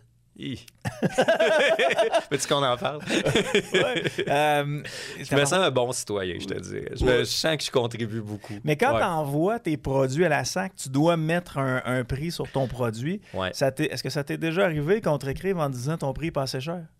Veux-tu qu'on en parle? ouais. euh, je me sens un bon citoyen, je te dis. Je, me, je sens que je contribue beaucoup. Mais quand ouais. tu envoies tes produits à la S A C, tu dois mettre un, un prix sur ton produit. Ouais. Ça t'est, est-ce que ça t'est déjà arrivé qu'on te réécrive en disant ton prix est pas assez cher?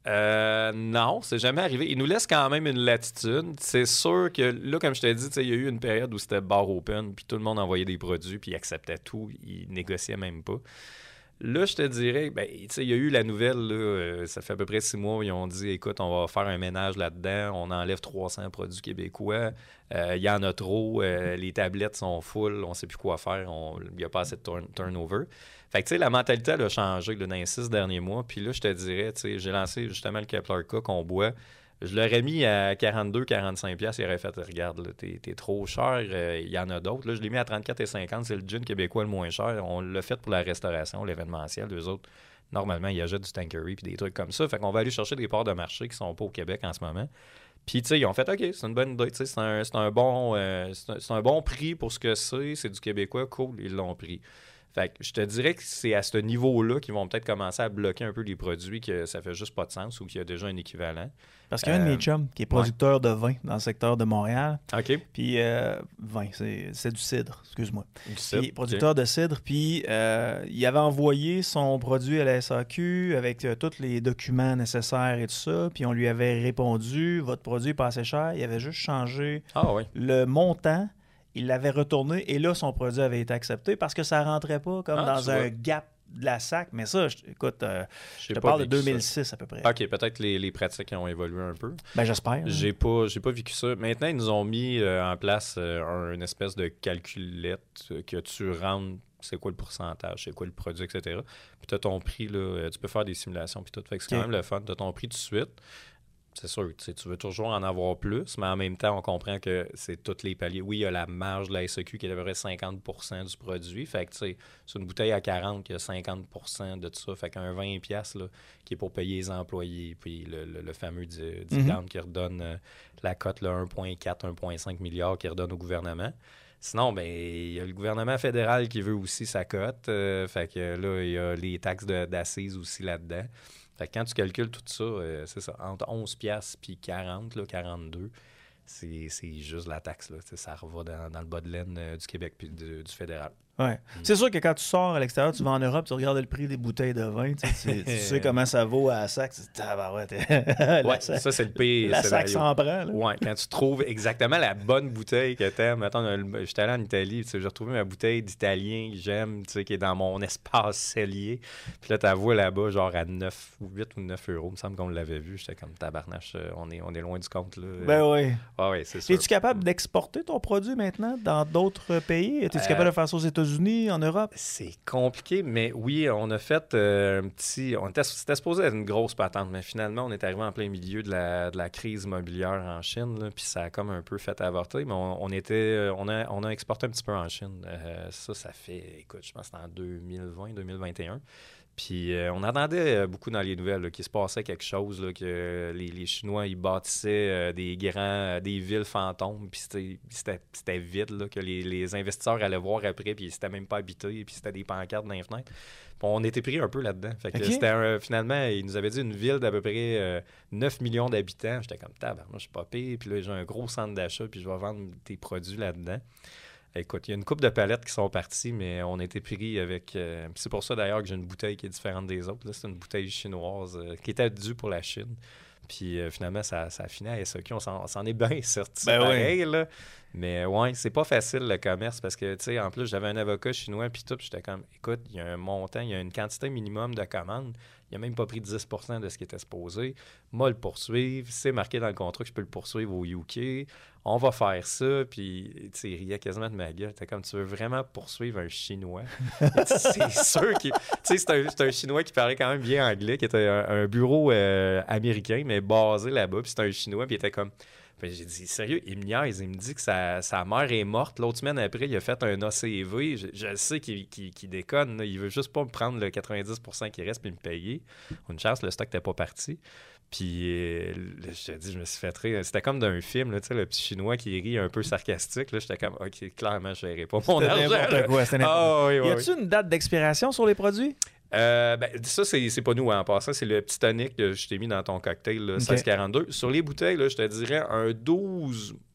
Euh, non, c'est jamais arrivé. Il nous laisse quand même une latitude. C'est sûr que là, comme je t'ai dit, il y a eu une période où c'était bar open, puis tout le monde envoyait des produits, puis il acceptait tout, il négociait même pas. Là, je te dirais, ben, il y a eu la nouvelle, là, euh, ça fait à peu près six mois, ils ont dit, écoute, on va faire un ménage là-dedans, on enlève trois cents produits québécois, il euh, y en a trop, euh, les tablettes sont full, on sait plus quoi faire, il n'y a pas assez de turn- turnover. Fait que, tu sais, la mentalité, elle a changé là, dans les six derniers mois, puis là, je te dirais, tu sais, j'ai lancé justement le Kepler-K qu'on boit. Je l'aurais mis à quarante-deux à quarante-cinq piastres, il aurait fait, regarde, là, t'es, t'es trop cher, il euh, y en a d'autres. Là, je l'ai mis à trente-quatre et cinquante, c'est le gin québécois le moins cher. On l'a fait pour la restauration, l'événementiel. Eux autres, normalement, ils achètent du Tanqueray puis des trucs comme ça. Fait qu'on va aller chercher des parts de marché qui sont pas au Québec en ce moment. Puis, tu sais, ils ont fait, OK, c'est une bonne idée, tu sais, c'est un, c'est un bon, euh, c'est un, c'est un bon prix pour ce que c'est, c'est du québécois, cool, ils l'ont pris. Fait que je te dirais que c'est à ce niveau-là qu'ils vont peut-être commencer à bloquer un peu les produits que ça fait juste pas de sens ou qu'il y a déjà un équivalent. Parce qu'il y a un de mes chums qui est producteur ouais. de vin dans le secteur de Montréal. OK. Puis, euh, vin, c'est, c'est du cidre, excuse-moi. Du cidre. Puis, producteur okay. de cidre. Puis, euh, il avait envoyé son produit à la S A Q avec euh, tous les documents nécessaires et tout ça. Puis, on lui avait répondu, votre produit est pas assez cher. Il avait juste changé ah, oui. le montant. Il l'avait retourné et là, son produit avait été accepté parce que ça ne rentrait pas comme ah, dans un vois. gap de la S A C. Mais ça, je, écoute, euh, je te parle de deux mille six ça. à peu près. OK, peut-être les, les pratiques ont évolué un peu. Ben j'espère. J'ai hein. pas, j'ai pas vécu ça. Maintenant, ils nous ont mis euh, en place euh, un, une espèce de calculette euh, que tu rentres, c'est quoi le pourcentage, c'est quoi le produit, et cetera. Puis tu as ton prix, là, euh, tu peux faire des simulations puis tout. Fait que c'est okay. quand même le fun. Tu as ton prix tout de suite. C'est sûr, tu veux toujours en avoir plus, mais en même temps, on comprend que c'est tous les paliers. Oui, il y a la marge de la S A Q qui est à peu près cinquante pour cent du produit. Fait que, tu sais, c'est une bouteille à quarante qui a cinquante pour cent de tout ça. Fait qu'un vingt piastres, là, qui est pour payer les employés, puis le, le, le fameux dividende mm-hmm. qui redonne euh, la cote, là, un virgule quatre, un virgule cinq milliard qui redonne au gouvernement. Sinon, ben il y a le gouvernement fédéral qui veut aussi sa cote. Euh, fait que là, il y a les taxes de, d'assises aussi là-dedans. Fait que quand tu calcules tout ça, euh, c'est ça, entre onze piastres puis quarante, là, quarante-deux, c'est, c'est juste la taxe. Là, ça revoit dans, dans le bas de laine euh, du Québec puis du, du fédéral. Ouais. Mm. C'est sûr que quand tu sors à l'extérieur, tu vas en Europe, tu regardes le prix des bouteilles de vin, tu sais, tu sais comment ça vaut à la S A C. Tabarouette. Ouais, ça, c'est le pire. La S A C s'en prend. Là. Ouais, quand tu trouves exactement la bonne bouteille que t'aimes. Mettons, j'étais allé en Italie, tu sais, j'ai retrouvé ma bouteille d'italien que j'aime, tu sais, qui est dans mon espace cellier. Puis là, tu la vois là-bas, genre à neuf ou huit ou neuf euros. Il me semble qu'on l'avait vu. J'étais comme tabarnache, on est, on est loin du compte. Là. Ben oui. Ah, ouais, c'est sûr. Es-tu capable d'exporter ton produit maintenant dans d'autres pays? Es-tu euh... capable de faire ça aux États-Unis? En Europe? C'est compliqué, mais oui, on a fait euh, un petit... On était, c'était supposé être une grosse patente, mais finalement, on est arrivé en plein milieu de la, de la crise immobilière en Chine, là, puis ça a comme un peu fait avorter, mais on, on était... On a, on a exporté un petit peu en Chine. Euh, ça, ça fait... Écoute, je pense que c'était en deux mille vingt, deux mille vingt et un. Puis euh, on entendait beaucoup dans les nouvelles là, qu'il se passait quelque chose, là, que les, les Chinois, ils bâtissaient euh, des grands, euh, des villes fantômes, puis c'était, c'était, c'était vide, là, que les, les investisseurs allaient voir après, puis c'était même pas habité, puis c'était des pancartes dans les fenêtres. Puis on était pris un peu là-dedans. Fait que okay. c'était un, finalement, ils nous avaient dit une ville d'à peu près euh, neuf millions d'habitants. J'étais comme, tabarnak, moi je suis pas pire, puis là j'ai un gros centre d'achat, puis je vais vendre tes produits là-dedans. Écoute, il y a une couple de palettes qui sont parties, mais on a été pris avec... Euh, c'est pour ça, d'ailleurs, que j'ai une bouteille qui est différente des autres. Là, c'est une bouteille chinoise euh, qui était due pour la Chine. Puis euh, finalement, ça, ça a fini à S A Q. On s'en, on s'en est bien sorti ben pareil, oui. là. Mais ouais, c'est pas facile, le commerce, parce que, tu sais, en plus, j'avais un avocat chinois, puis tout, puis j'étais comme, écoute, il y a un montant, il y a une quantité minimum de commandes. Il n'a même pas pris dix pour cent de ce qui était supposé. Moi, le poursuivre, c'est marqué dans le contrat que je peux le poursuivre au U K. On va faire ça. Puis, tu sais, il riait quasiment de ma gueule. T'es comme, tu veux vraiment poursuivre un Chinois? C'est sûr qu'il... Tu sais, c'est un, c'est un Chinois qui parlait quand même bien anglais, qui était un, un bureau euh, américain, mais basé là-bas. Puis c'était un Chinois, puis il était comme... Puis j'ai dit, sérieux, il me niaise, il me dit que sa, sa mère est morte. L'autre semaine après, il a fait un A C V. Je, je sais qu'il, qu'il, qu'il déconne. Là. Il veut juste pas me prendre le quatre-vingt-dix pour cent qui reste puis me payer. Une chance, le stock n'était pas parti. Puis, euh, je te dis, je me suis fait rire. C'était comme d'un film, là, tu sais, le petit Chinois qui rit un peu sarcastique. Là, j'étais comme, OK, clairement, je n'aurais pas mon c'était argent. N'importe quoi, c'était n'importe quoi. Oh, oui, oui, y a-tu oui. une date d'expiration sur les produits? Euh, ben, ça, c'est, c'est pas nous, hein. En passant, c'est le petit tonic que je t'ai mis dans ton cocktail, là, okay. seize quarante-deux. Sur les bouteilles, là, je te dirais un douze,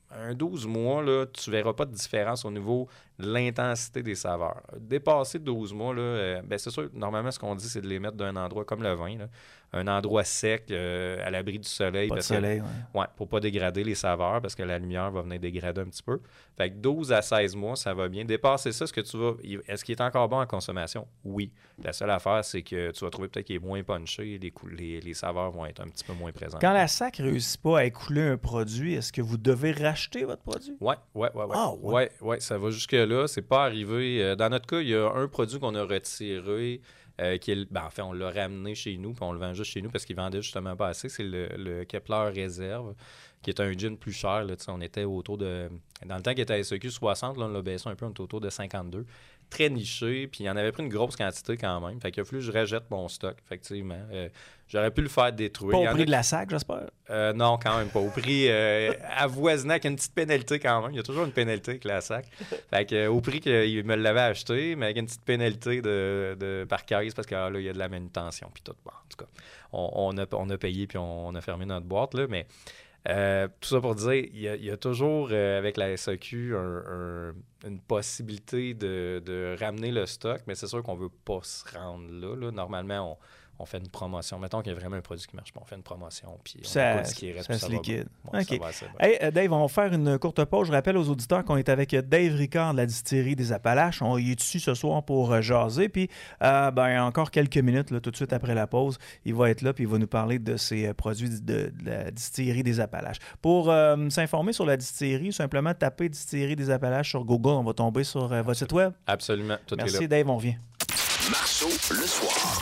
un douze mois, là, tu ne verras pas de différence au niveau de l'intensité des saveurs. Dépasser douze mois, là, euh, ben c'est sûr, normalement, ce qu'on dit, c'est de les mettre d'un endroit comme le vin, là, un endroit sec, euh, à l'abri du soleil. Pas de parce soleil, que, ouais. ouais, pour ne pas dégrader les saveurs, parce que la lumière va venir dégrader un petit peu. Fait que douze à seize mois, ça va bien. Dépasser ça, ce que tu vas... Est-ce qu'il est encore bon en consommation? Oui. La seule affaire, c'est que tu vas trouver peut-être qu'il est moins punché, les, cou- les, les saveurs vont être un petit peu moins présentes. Quand la S A C ne réussit pas à écouler un produit, est-ce que vous devez racheter votre produit? Oui, oui, oui. Ah, ouais. Ouais, ouais, ça va jusque-là. C'est pas arrivé. Euh, Dans notre cas, il y a un produit qu'on a retiré. Euh, qui est, le- ben, en fait, on l'a ramené chez nous, puis on le vend juste chez nous parce qu'il vendait justement pas assez. C'est le, le Kepler Réserve, qui est un gin plus cher. Là, on était autour de... Dans le temps qu'il était à S E Q soixante, là, on l'a baissé un peu, on était autour de cinquante-deux. Très niché, puis il en avait pris une grosse quantité quand même. Fait qu'il a fallu que je rejette mon stock, effectivement. Euh, j'aurais pu le faire détruire. Pas Il au y en prix a de la S A C, j'espère? Euh, non, quand même pas. Au prix euh, avoisinant, avec une petite pénalité quand même. Il y a toujours une pénalité avec la S A C. Fait que, euh, au prix qu'il me l'avait acheté, mais avec une petite pénalité de, de par caisse parce que ah, là, il y a de la manutention. Puis tout. Bon, en tout cas, on, on, a, on a payé puis on, on a fermé notre boîte. Là, mais euh, tout ça pour dire, il y a, il y a toujours euh, avec la S A Q un, un, une possibilité de, de ramener le stock, mais c'est sûr qu'on ne veut pas se rendre là. là. Normalement, on. On fait une promotion. Mettons qu'il y a vraiment un produit qui marche pas. On fait une promotion. Puis on Ça, écoute ce qui reste. ça puis se va liquide. bien. Ouais, OK. ça va assez bien. Hey, euh, Dave, on va faire une courte pause. Je rappelle aux auditeurs qu'on est avec Dave Ricard de la distillerie des Appalaches. On y est ici ce soir pour euh, jaser. Puis, euh, ben, encore quelques minutes, là, tout de suite après la pause, il va être là puis il va nous parler de ses euh, produits de, de la distillerie des Appalaches. Pour euh, s'informer sur la distillerie, simplement taper distillerie des Appalaches sur Google. On va tomber sur euh, votre site web. Absolument. Tout est Merci, là. Dave. On revient. Marceau, le soir.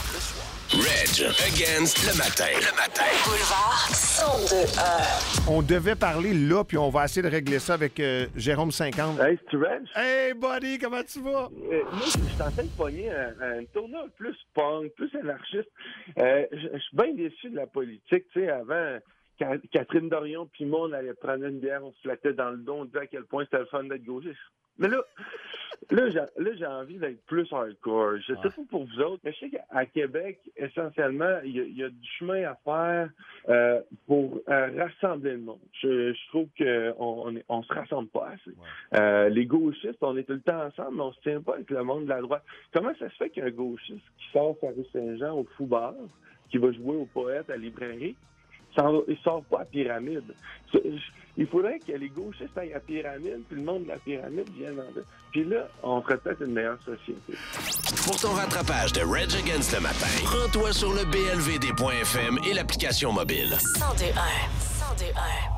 Reg against le matin. Le matin. Boulevard cent deux un. On devait parler là, puis on va essayer de régler ça avec euh, Jérôme cinquante. Hey, c'est-tu Reg? Hey, buddy, comment tu vas? Euh, moi, je suis en train de pogner un, un tournoi plus punk, plus anarchiste. Euh, je je suis bien déçu de la politique. Tu sais, avant, quand Catherine Dorion puis moi, on allait prendre une bière, on se flattait dans le dos, on disait à quel point c'était le fun d'être gauchiste. Mais là, là, j'ai, là, j'ai envie d'être plus hardcore. Je sais pas pour vous autres, mais je sais qu'à Québec, essentiellement, il y, a- il y a du chemin à faire euh, pour euh, rassembler le monde. Je, je trouve qu'on on, est- on se rassemble pas assez. Euh, les gauchistes, on est tout le temps ensemble, mais on se tient pas avec le monde de la droite. Comment ça se fait qu'un gauchiste qui sort sur la rue Saint-Jean au Fou-Bar, qui va jouer au poète à la librairie, s'en- il sort pas à Pyramide? C'est- Il faudrait que les gauchistes aillent à Pyramide, puis le monde de la Pyramide vienne en bas. Puis là, on ferait peut-être une meilleure société. Pour ton rattrapage de Reg against le matin, rends-toi sur le b l v d point f m et l'application mobile. cent deux un. cent deux un.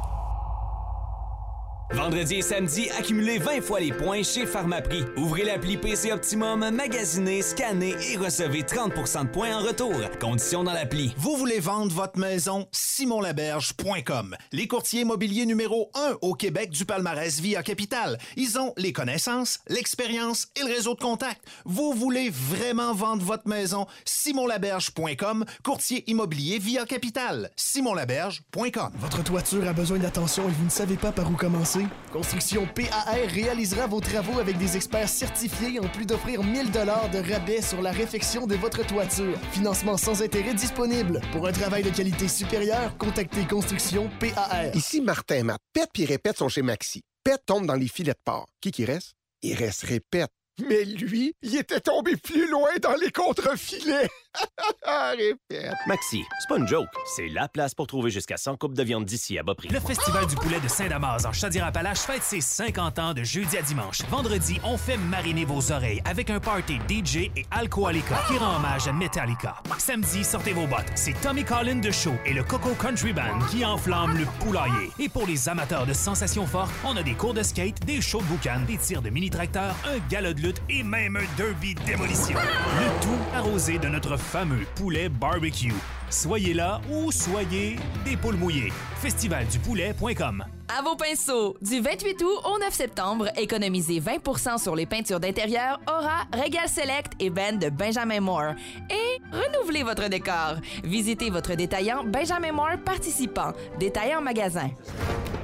Vendredi et samedi, accumulez vingt fois les points chez Pharmaprix. Ouvrez l'appli P C Optimum, magasinez, scannez et recevez trente pour cent de points en retour. Conditions dans l'appli. Vous voulez vendre votre maison? simon laberge point com. Les courtiers immobiliers numéro un au Québec du palmarès Via Capital. Ils ont les connaissances, l'expérience et le réseau de contacts. Vous voulez vraiment vendre votre maison? simon laberge point com. Courtier immobilier Via Capital. simon laberge point com. Votre toiture a besoin d'attention et vous ne savez pas par où commencer? Construction P A R réalisera vos travaux avec des experts certifiés en plus d'offrir mille dollars de rabais sur la réfection de votre toiture. Financement sans intérêt disponible. Pour un travail de qualité supérieure, contactez Construction P A R. Ici Martin Matt. Pet puis Répète sont chez Maxi. Pet tombe dans les filets de porc. Qui qui reste? Il reste Répète. Mais lui, il était tombé plus loin dans les contre-filets. Répète. Maxi, c'est pas une joke. C'est la place pour trouver jusqu'à cent coupes de viande d'ici à bas prix. Le Festival du poulet de Saint-Damas en Chaudière-Appalaches fête ses cinquante ans de jeudi à dimanche. Vendredi, on fait mariner vos oreilles avec un party D J et Alcoholica qui rend hommage à Metallica. Samedi, sortez vos bottes. C'est Tommy Collin de Show et le Coco Country Band qui enflamme le poulailler. Et pour les amateurs de sensations fortes, on a des cours de skate, des shows de boucan, des tirs de mini-tracteurs, un gala de lutte et même un derby démolition. Le tout arrosé de notre fameux poulet barbecue. Soyez là ou soyez des poules mouillées. festival du poulet point com. À vos pinceaux! Du vingt-huit août au neuf septembre, économisez vingt pour cent sur les peintures d'intérieur Aura, Regal Select et Ben de Benjamin Moore. Et renouvelez votre décor. Visitez votre détaillant Benjamin Moore participant. Détaillant magasin.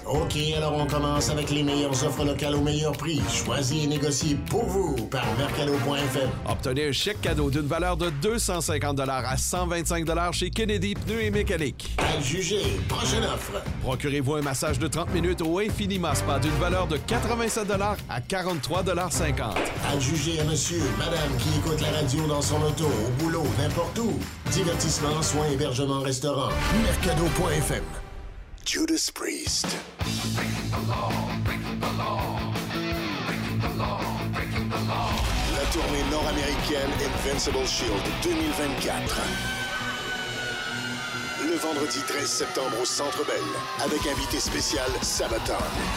OK, alors on commence avec les meilleures offres locales au meilleur prix. Choisis et négocie pour vous par mercado point f m. Obtenez un chèque cadeau d'une valeur de deux cent cinquante dollars à cent vingt-cinq dollars chez Kennedy Pneus et Mécanique. À juger. Prochaine offre. Procurez-vous un massage de trente minutes au Infinima Spa d'une valeur de quatre-vingt-sept dollars à quarante-trois dollars cinquante. À juger à monsieur, madame qui écoute la radio dans son auto, au boulot, n'importe où. Divertissement, soins, hébergement, restaurant. mercado point f m. Judas Priest. La tournée nord-américaine Invincible Shield deux mille vingt-quatre. Le vendredi treize septembre au Centre Bell, avec invité spécial Sabaton.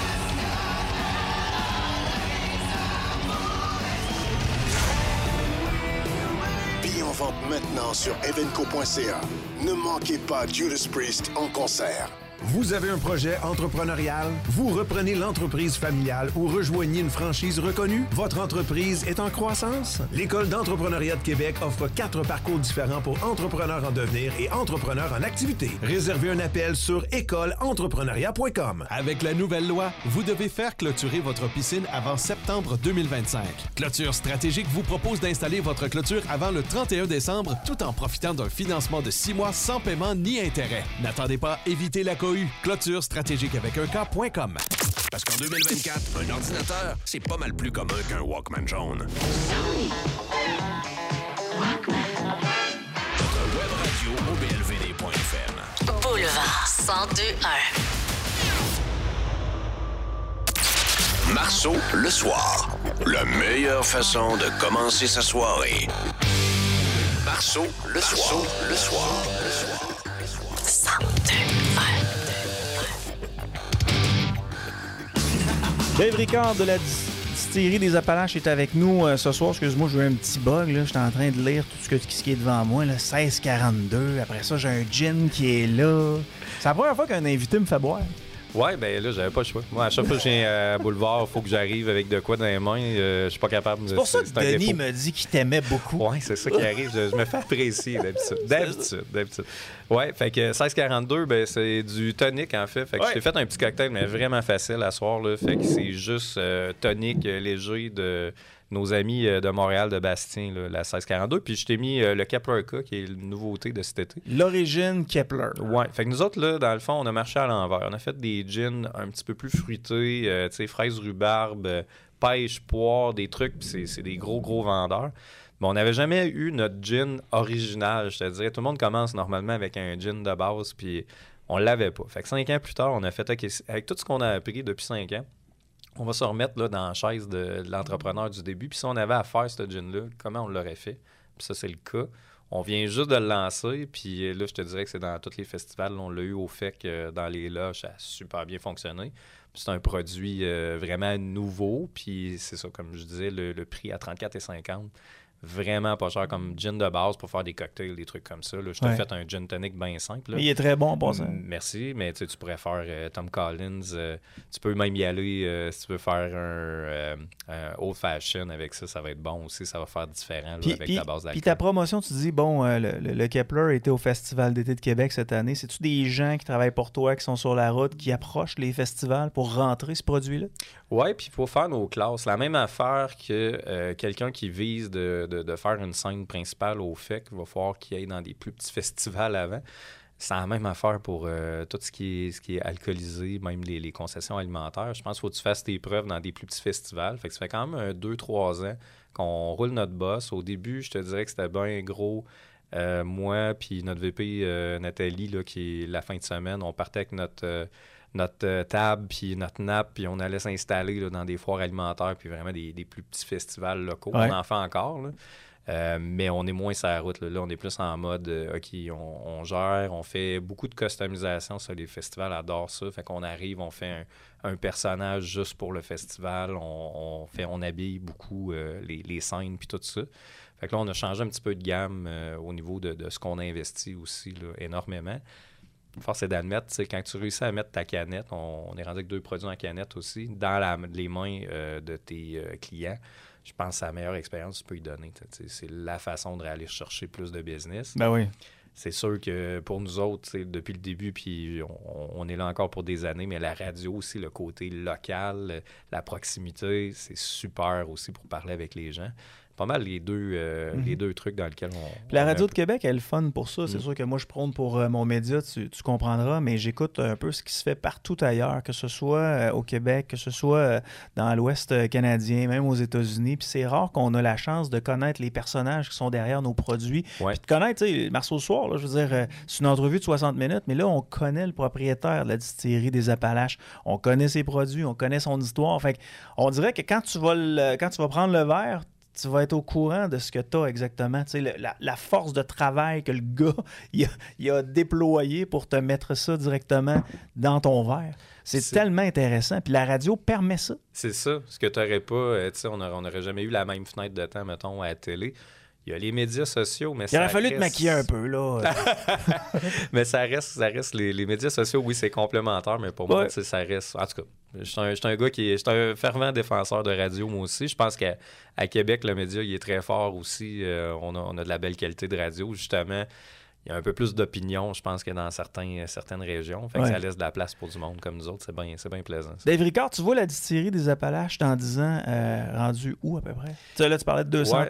Billets en vente maintenant sur evenco point c a. Ne manquez pas Judas Priest en concert. Vous avez un projet entrepreneurial? Vous reprenez l'entreprise familiale ou rejoignez une franchise reconnue? Votre entreprise est en croissance? L'École d'entrepreneuriat de Québec offre quatre parcours différents pour entrepreneurs en devenir et entrepreneurs en activité. Réservez un appel sur école entrepreneuriat point com. Avec la nouvelle loi, vous devez faire clôturer votre piscine avant septembre deux mille vingt-cinq. Clôture Stratégique vous propose d'installer votre clôture avant le trente et un décembre tout en profitant d'un financement de six mois sans paiement ni intérêt. N'attendez pas, évitez la cohue. Clôture stratégique avec un K point com. Parce qu'en deux mille vingt-quatre, un ordinateur, c'est pas mal plus commun qu'un Walkman jaune. Votre web radio au b l v d point f m. Boulevard cent deux un. Marceau, le soir. La meilleure façon de commencer sa soirée. Marceau, le soir. Marceau, le soir. Le soir. cent deux un. Dave Ricard de la distillerie des Appalaches est avec nous euh, ce soir. Excuse-moi, j'ai eu un petit bug. Là. J'étais en train de lire tout ce, que, ce qui est devant moi. Là. seize quarante-deux. Après ça, j'ai un gin qui est là. C'est la première fois qu'un invité me fait boire. Ouais, ben là, j'avais pas le choix. Moi, à chaque fois que je viens à Boulevard, il faut que j'arrive avec de quoi dans les mains. Euh, je suis pas capable. C'est pour ça que Denis me dit qu'il t'aimait beaucoup. Ouais, c'est ça qui arrive. Je, je me fais apprécier d'habitude. D'habitude, d'habitude. Ouais, fait que seize quarante-deux, ben, c'est du tonic, en fait. Fait que ouais. Je t'ai fait un petit cocktail, mais vraiment facile à soir, là. Fait que c'est juste euh, tonic euh, léger de nos amis euh, de Montréal, de Bastien, là, la seize quarante-deux. Puis je t'ai mis euh, le Kepler K, qui est une nouveauté de cet été. L'origine Kepler. Ouais. Fait que nous autres, là, dans le fond, on a marché à l'envers. On a fait des gins un petit peu plus fruités, euh, tu sais, fraises, rhubarbe, euh, pêche, poire, des trucs. Puis c'est, c'est des gros, gros vendeurs. Mais on n'avait jamais eu notre gin original, je te dirais. Tout le monde commence normalement avec un gin de base, puis on l'avait pas. Fait que cinq ans plus tard, on a fait, OK, avec tout ce qu'on a appris depuis cinq ans, on va se remettre là, dans la chaise de, de l'entrepreneur du début. Puis si on avait à faire ce gin-là, comment on l'aurait fait? Puis ça, c'est le cas. On vient juste de le lancer, puis là, je te dirais que c'est dans tous les festivals. On l'a eu au fait que dans les loges, ça a super bien fonctionné. Puis c'est un produit euh, vraiment nouveau, puis c'est ça, comme je disais, le, le prix à trente-quatre cinquante. Vraiment pas cher comme gin de base pour faire des cocktails, des trucs comme ça. Là. Je t'ai ouais. fait un gin tonic bien simple. Là. Il est très bon en passant. Merci, mais tu pourrais faire euh, Tom Collins. Euh, tu peux même y aller euh, si tu veux faire un, euh, un old fashion avec ça. Ça va être bon aussi. Ça va faire différent puis, là, avec puis, ta base d'alcool. Puis ta promotion, tu dis, bon, euh, le, le Kepler était au Festival d'été de Québec cette année. C'est-tu des gens qui travaillent pour toi, qui sont sur la route, qui approchent les festivals pour rentrer ce produit-là? Oui, puis il faut faire nos classes. La même affaire que euh, quelqu'un qui vise de, de, de faire une scène principale au F E C, il va falloir qu'il aille dans des plus petits festivals avant. C'est la même affaire pour euh, tout ce qui est, ce qui est alcoolisé, même les, les concessions alimentaires. Je pense qu'il faut que tu fasses tes preuves dans des plus petits festivals. Fait que ça fait quand même deux trois ans qu'on roule notre boss. Au début, je te dirais que c'était bien gros. Euh, moi puis notre V P euh, Nathalie, là, qui est la fin de semaine, on partait avec notre... Euh, notre euh, table, puis notre nappe, puis on allait s'installer là, dans des foires alimentaires, puis vraiment des, des plus petits festivals locaux. Ouais. On en fait encore, là. Euh, mais on est moins sur la route. Là, là on est plus en mode, euh, OK, on, on gère, on fait beaucoup de customisation. Ça, les festivals adorent ça. Fait qu'on arrive, on fait un, un personnage juste pour le festival. On, on, fait, on habille beaucoup euh, les, les scènes, puis tout ça. Fait que là, on a changé un petit peu de gamme euh, au niveau de, de ce qu'on a investi aussi, là, énormément. Force est d'admettre, tu sais, quand tu réussis à mettre ta canette, on, on est rendu avec deux produits en canette aussi, dans la, les mains euh, de tes euh, clients, je pense que c'est la meilleure expérience que tu peux y donner. C'est la façon d'aller chercher plus de business. Ben oui. c'est sûr que pour nous autres, depuis le début, puis on, on est là encore pour des années, mais la radio aussi, le côté local, la proximité, c'est super aussi pour parler avec les gens. Pas mal les deux, euh, mm-hmm. les deux trucs dans lesquels on... Puis la on radio un... de Québec, elle est le fun pour ça. C'est mm-hmm. sûr que moi, je prône pour euh, mon média, tu, tu comprendras, mais j'écoute un peu ce qui se fait partout ailleurs, que ce soit euh, au Québec, que ce soit euh, dans l'Ouest euh, canadien, même aux États-Unis. Puis c'est rare qu'on a la chance de connaître les personnages qui sont derrière nos produits. Ouais. Puis de connaître, tu sais, Marceau Soir, là, je veux dire, euh, c'est une entrevue de soixante minutes, mais là, on connaît le propriétaire de la distillerie des Appalaches. On connaît ses produits, on connaît son histoire. Fait on dirait que quand tu vas, le, quand tu vas prendre le verre, tu vas être au courant de ce que tu as exactement. Tu sais, le, la, la force de travail que le gars il a, il a déployé pour te mettre ça directement dans ton verre. C'est, c'est tellement intéressant. Puis la radio permet ça. C'est ça. Ce que tu n'aurais pas, euh, tu sais, on n'aurait jamais eu la même fenêtre de temps, mettons, à la télé. Il y a les médias sociaux, mais il ça aurait fallu reste... te maquiller un peu, là. Mais ça reste, ça reste les, les médias sociaux, oui, c'est complémentaire, mais pour ouais. moi, ça reste... En tout cas, je suis un, je suis un gars qui est... Je suis un fervent défenseur de radio, moi aussi. Je pense qu'à à Québec, le média, il est très fort aussi. Euh, on, a, on a de la belle qualité de radio, justement. Il y a un peu plus d'opinion, je pense, que dans certains, certaines régions. Fait que ouais. ça laisse de la place pour du monde comme nous autres. C'est bien, c'est bien plaisant. Ça. Dave Ricard, tu vois la distillerie des Appalaches dans dix ans euh, rendue où à peu près? Tu sais, là, tu parlais de deux cents ouais,